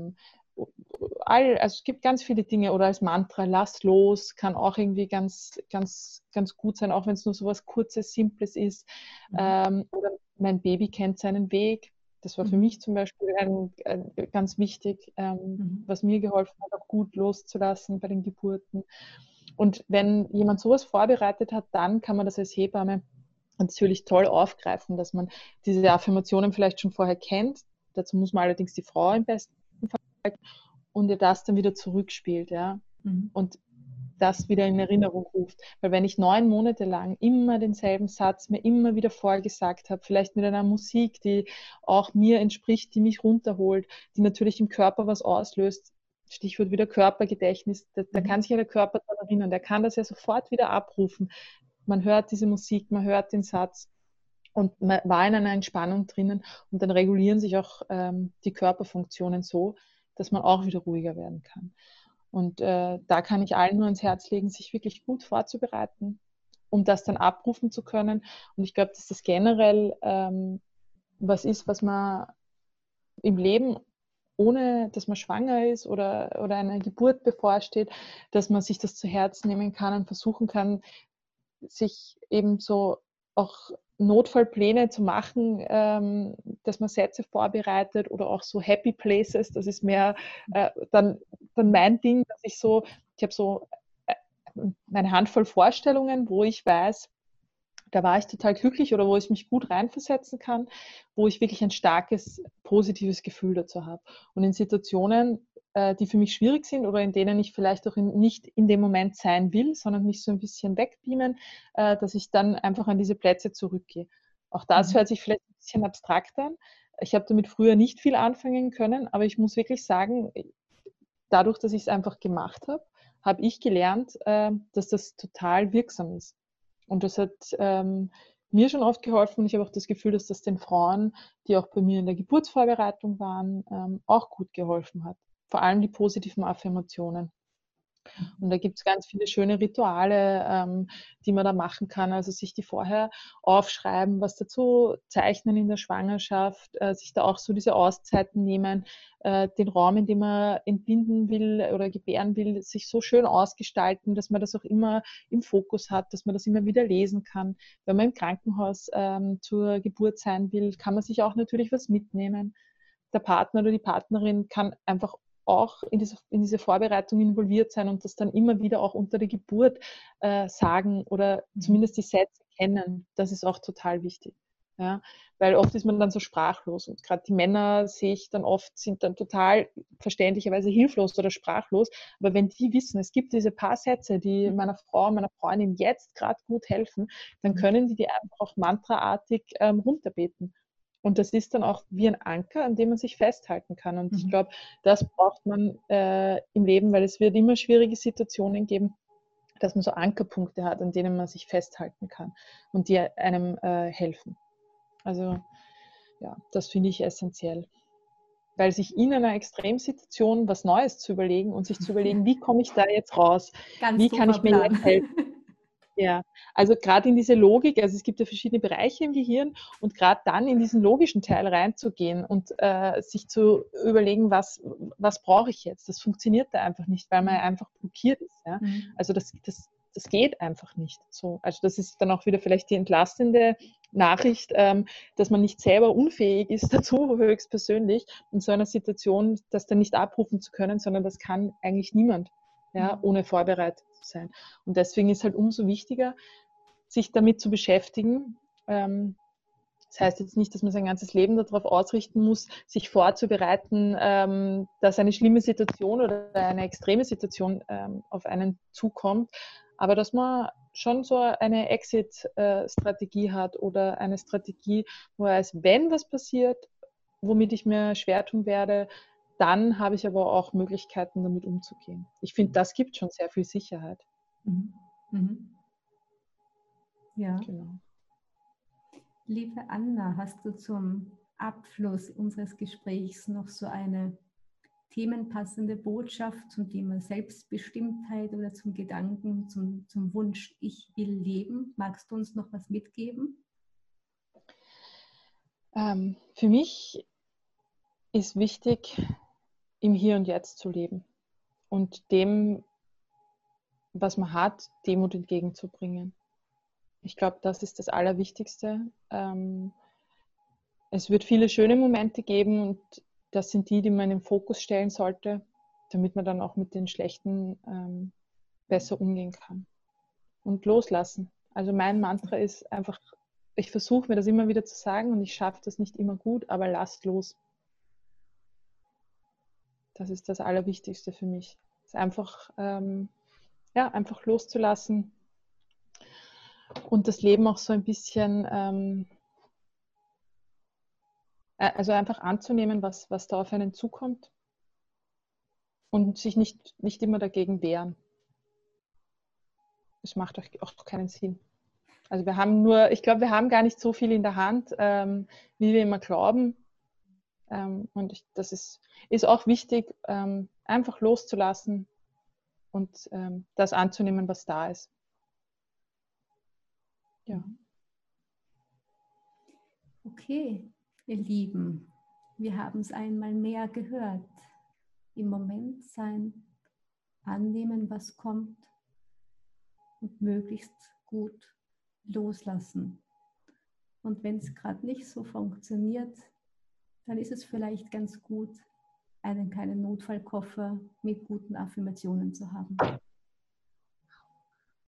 Also es gibt ganz viele Dinge, oder als Mantra, lass los, kann auch irgendwie ganz, ganz, ganz gut sein, auch wenn es nur so was Kurzes, Simples ist. Oder mein Baby kennt seinen Weg. Das war für mich zum Beispiel ganz wichtig, was mir geholfen hat, auch gut loszulassen bei den Geburten. Und wenn jemand sowas vorbereitet hat, dann kann man das als Hebamme natürlich toll aufgreifen, dass man diese Affirmationen vielleicht schon vorher kennt. Dazu muss man allerdings die Frau im besten Fall und ihr das dann wieder zurückspielt, ja. Und das wieder in Erinnerung ruft. Weil wenn ich 9 Monate lang immer denselben Satz mir immer wieder vorgesagt habe, vielleicht mit einer Musik, die auch mir entspricht, die mich runterholt, die natürlich im Körper was auslöst, Stichwort wieder Körpergedächtnis, da kann sich ja der Körper daran erinnern, der kann das ja sofort wieder abrufen. Man hört diese Musik, man hört den Satz und man war in einer Entspannung drinnen, und dann regulieren sich auch die Körperfunktionen so, dass man auch wieder ruhiger werden kann. Und da kann ich allen nur ans Herz legen, sich wirklich gut vorzubereiten, um das dann abrufen zu können. Und ich glaube, dass das generell was ist, was man im Leben, ohne dass man schwanger ist oder eine Geburt bevorsteht, dass man sich das zu Herzen nehmen kann und versuchen kann, sich eben so auch Notfallpläne zu machen, dass man Sätze vorbereitet oder auch so Happy Places. Das ist mehr dann mein Ding, dass ich habe so eine Handvoll Vorstellungen, wo ich weiß, da war ich total glücklich oder wo ich mich gut reinversetzen kann, wo ich wirklich ein starkes, positives Gefühl dazu habe. Und in Situationen, die für mich schwierig sind oder in denen ich vielleicht auch nicht in dem Moment sein will, sondern mich so ein bisschen wegbeamen, dass ich dann einfach an diese Plätze zurückgehe. Auch das hört sich vielleicht ein bisschen abstrakt an. Ich habe damit früher nicht viel anfangen können, aber ich muss wirklich sagen, dadurch, dass ich es einfach gemacht habe, habe ich gelernt, dass das total wirksam ist. Und das hat mir schon oft geholfen, und ich habe auch das Gefühl, dass das den Frauen, die auch bei mir in der Geburtsvorbereitung waren, auch gut geholfen hat. Vor allem die positiven Affirmationen. Und da gibt es ganz viele schöne Rituale, die man da machen kann. Also sich die vorher aufschreiben, was dazu zeichnen in der Schwangerschaft, sich da auch so diese Auszeiten nehmen, den Raum, in dem man entbinden will oder gebären will, sich so schön ausgestalten, dass man das auch immer im Fokus hat, dass man das immer wieder lesen kann. Wenn man im Krankenhaus zur Geburt sein will, kann man sich auch natürlich was mitnehmen. Der Partner oder die Partnerin kann einfach auch in diese Vorbereitung involviert sein und das dann immer wieder auch unter der Geburt sagen oder zumindest die Sätze kennen. Das ist auch total wichtig. Ja? Weil oft ist man dann so sprachlos, und gerade die Männer, sehe ich dann oft, sind dann total verständlicherweise hilflos oder sprachlos. Aber wenn die wissen, es gibt diese paar Sätze, die meiner Frau, meiner Freundin jetzt gerade gut helfen, dann können die einfach auch mantraartig runterbeten. Und das ist dann auch wie ein Anker, an dem man sich festhalten kann. Und ich glaube, das braucht man im Leben, weil es wird immer schwierige Situationen geben, dass man so Ankerpunkte hat, an denen man sich festhalten kann und die einem helfen. Also ja, das finde ich essentiell. Weil sich in einer Extremsituation was Neues zu überlegen und sich zu überlegen, wie komme ich da jetzt raus? Wie kann ich mir jetzt helfen? Ja, also gerade in diese Logik, also es gibt ja verschiedene Bereiche im Gehirn, und gerade dann in diesen logischen Teil reinzugehen und sich zu überlegen, was brauche ich jetzt? Das funktioniert da einfach nicht, weil man ja einfach blockiert ist. Ja? Also das geht einfach nicht so. Also das ist dann auch wieder vielleicht die entlastende Nachricht, dass man nicht selber unfähig ist dazu, höchstpersönlich in so einer Situation das dann nicht abrufen zu können, sondern das kann eigentlich niemand. ja, ohne vorbereitet zu sein. Und deswegen ist halt umso wichtiger, sich damit zu beschäftigen. Das heißt jetzt nicht, dass man sein ganzes Leben darauf ausrichten muss, sich vorzubereiten, dass eine schlimme Situation oder eine extreme Situation auf einen zukommt, aber dass man schon so eine Exit-Strategie hat oder eine Strategie, wo er weiß, wenn was passiert, womit ich mir schwer tun werde, dann habe ich aber auch Möglichkeiten, damit umzugehen. Ich finde, das gibt schon sehr viel Sicherheit. Mhm. Mhm. Ja. Genau. Liebe Anna, hast du zum Abschluss unseres Gesprächs noch so eine themenpassende Botschaft zum Thema Selbstbestimmtheit oder zum Gedanken, zum Wunsch, ich will leben? Magst du uns noch was mitgeben? Für mich ist wichtig, im Hier und Jetzt zu leben und dem, was man hat, Demut entgegenzubringen. Ich glaube, das ist das Allerwichtigste. Es wird viele schöne Momente geben und das sind die man in den Fokus stellen sollte, damit man dann auch mit den schlechten besser umgehen kann. Und loslassen. Also mein Mantra ist einfach, ich versuche mir das immer wieder zu sagen und ich schaffe das nicht immer gut, aber lasst los. Das ist das Allerwichtigste für mich. Es einfach, einfach loszulassen und das Leben auch so ein bisschen, also einfach anzunehmen, was da auf einen zukommt und sich nicht immer dagegen wehren. Das macht auch keinen Sinn. Also ich glaube, wir haben gar nicht so viel in der Hand, wie wir immer glauben. Und das ist auch wichtig, einfach loszulassen und das anzunehmen, was da ist. Ja. Okay, ihr Lieben, wir haben es einmal mehr gehört. Im Moment sein, annehmen, was kommt und möglichst gut loslassen. Und wenn es gerade nicht so funktioniert, dann ist es vielleicht ganz gut, einen kleinen Notfallkoffer mit guten Affirmationen zu haben.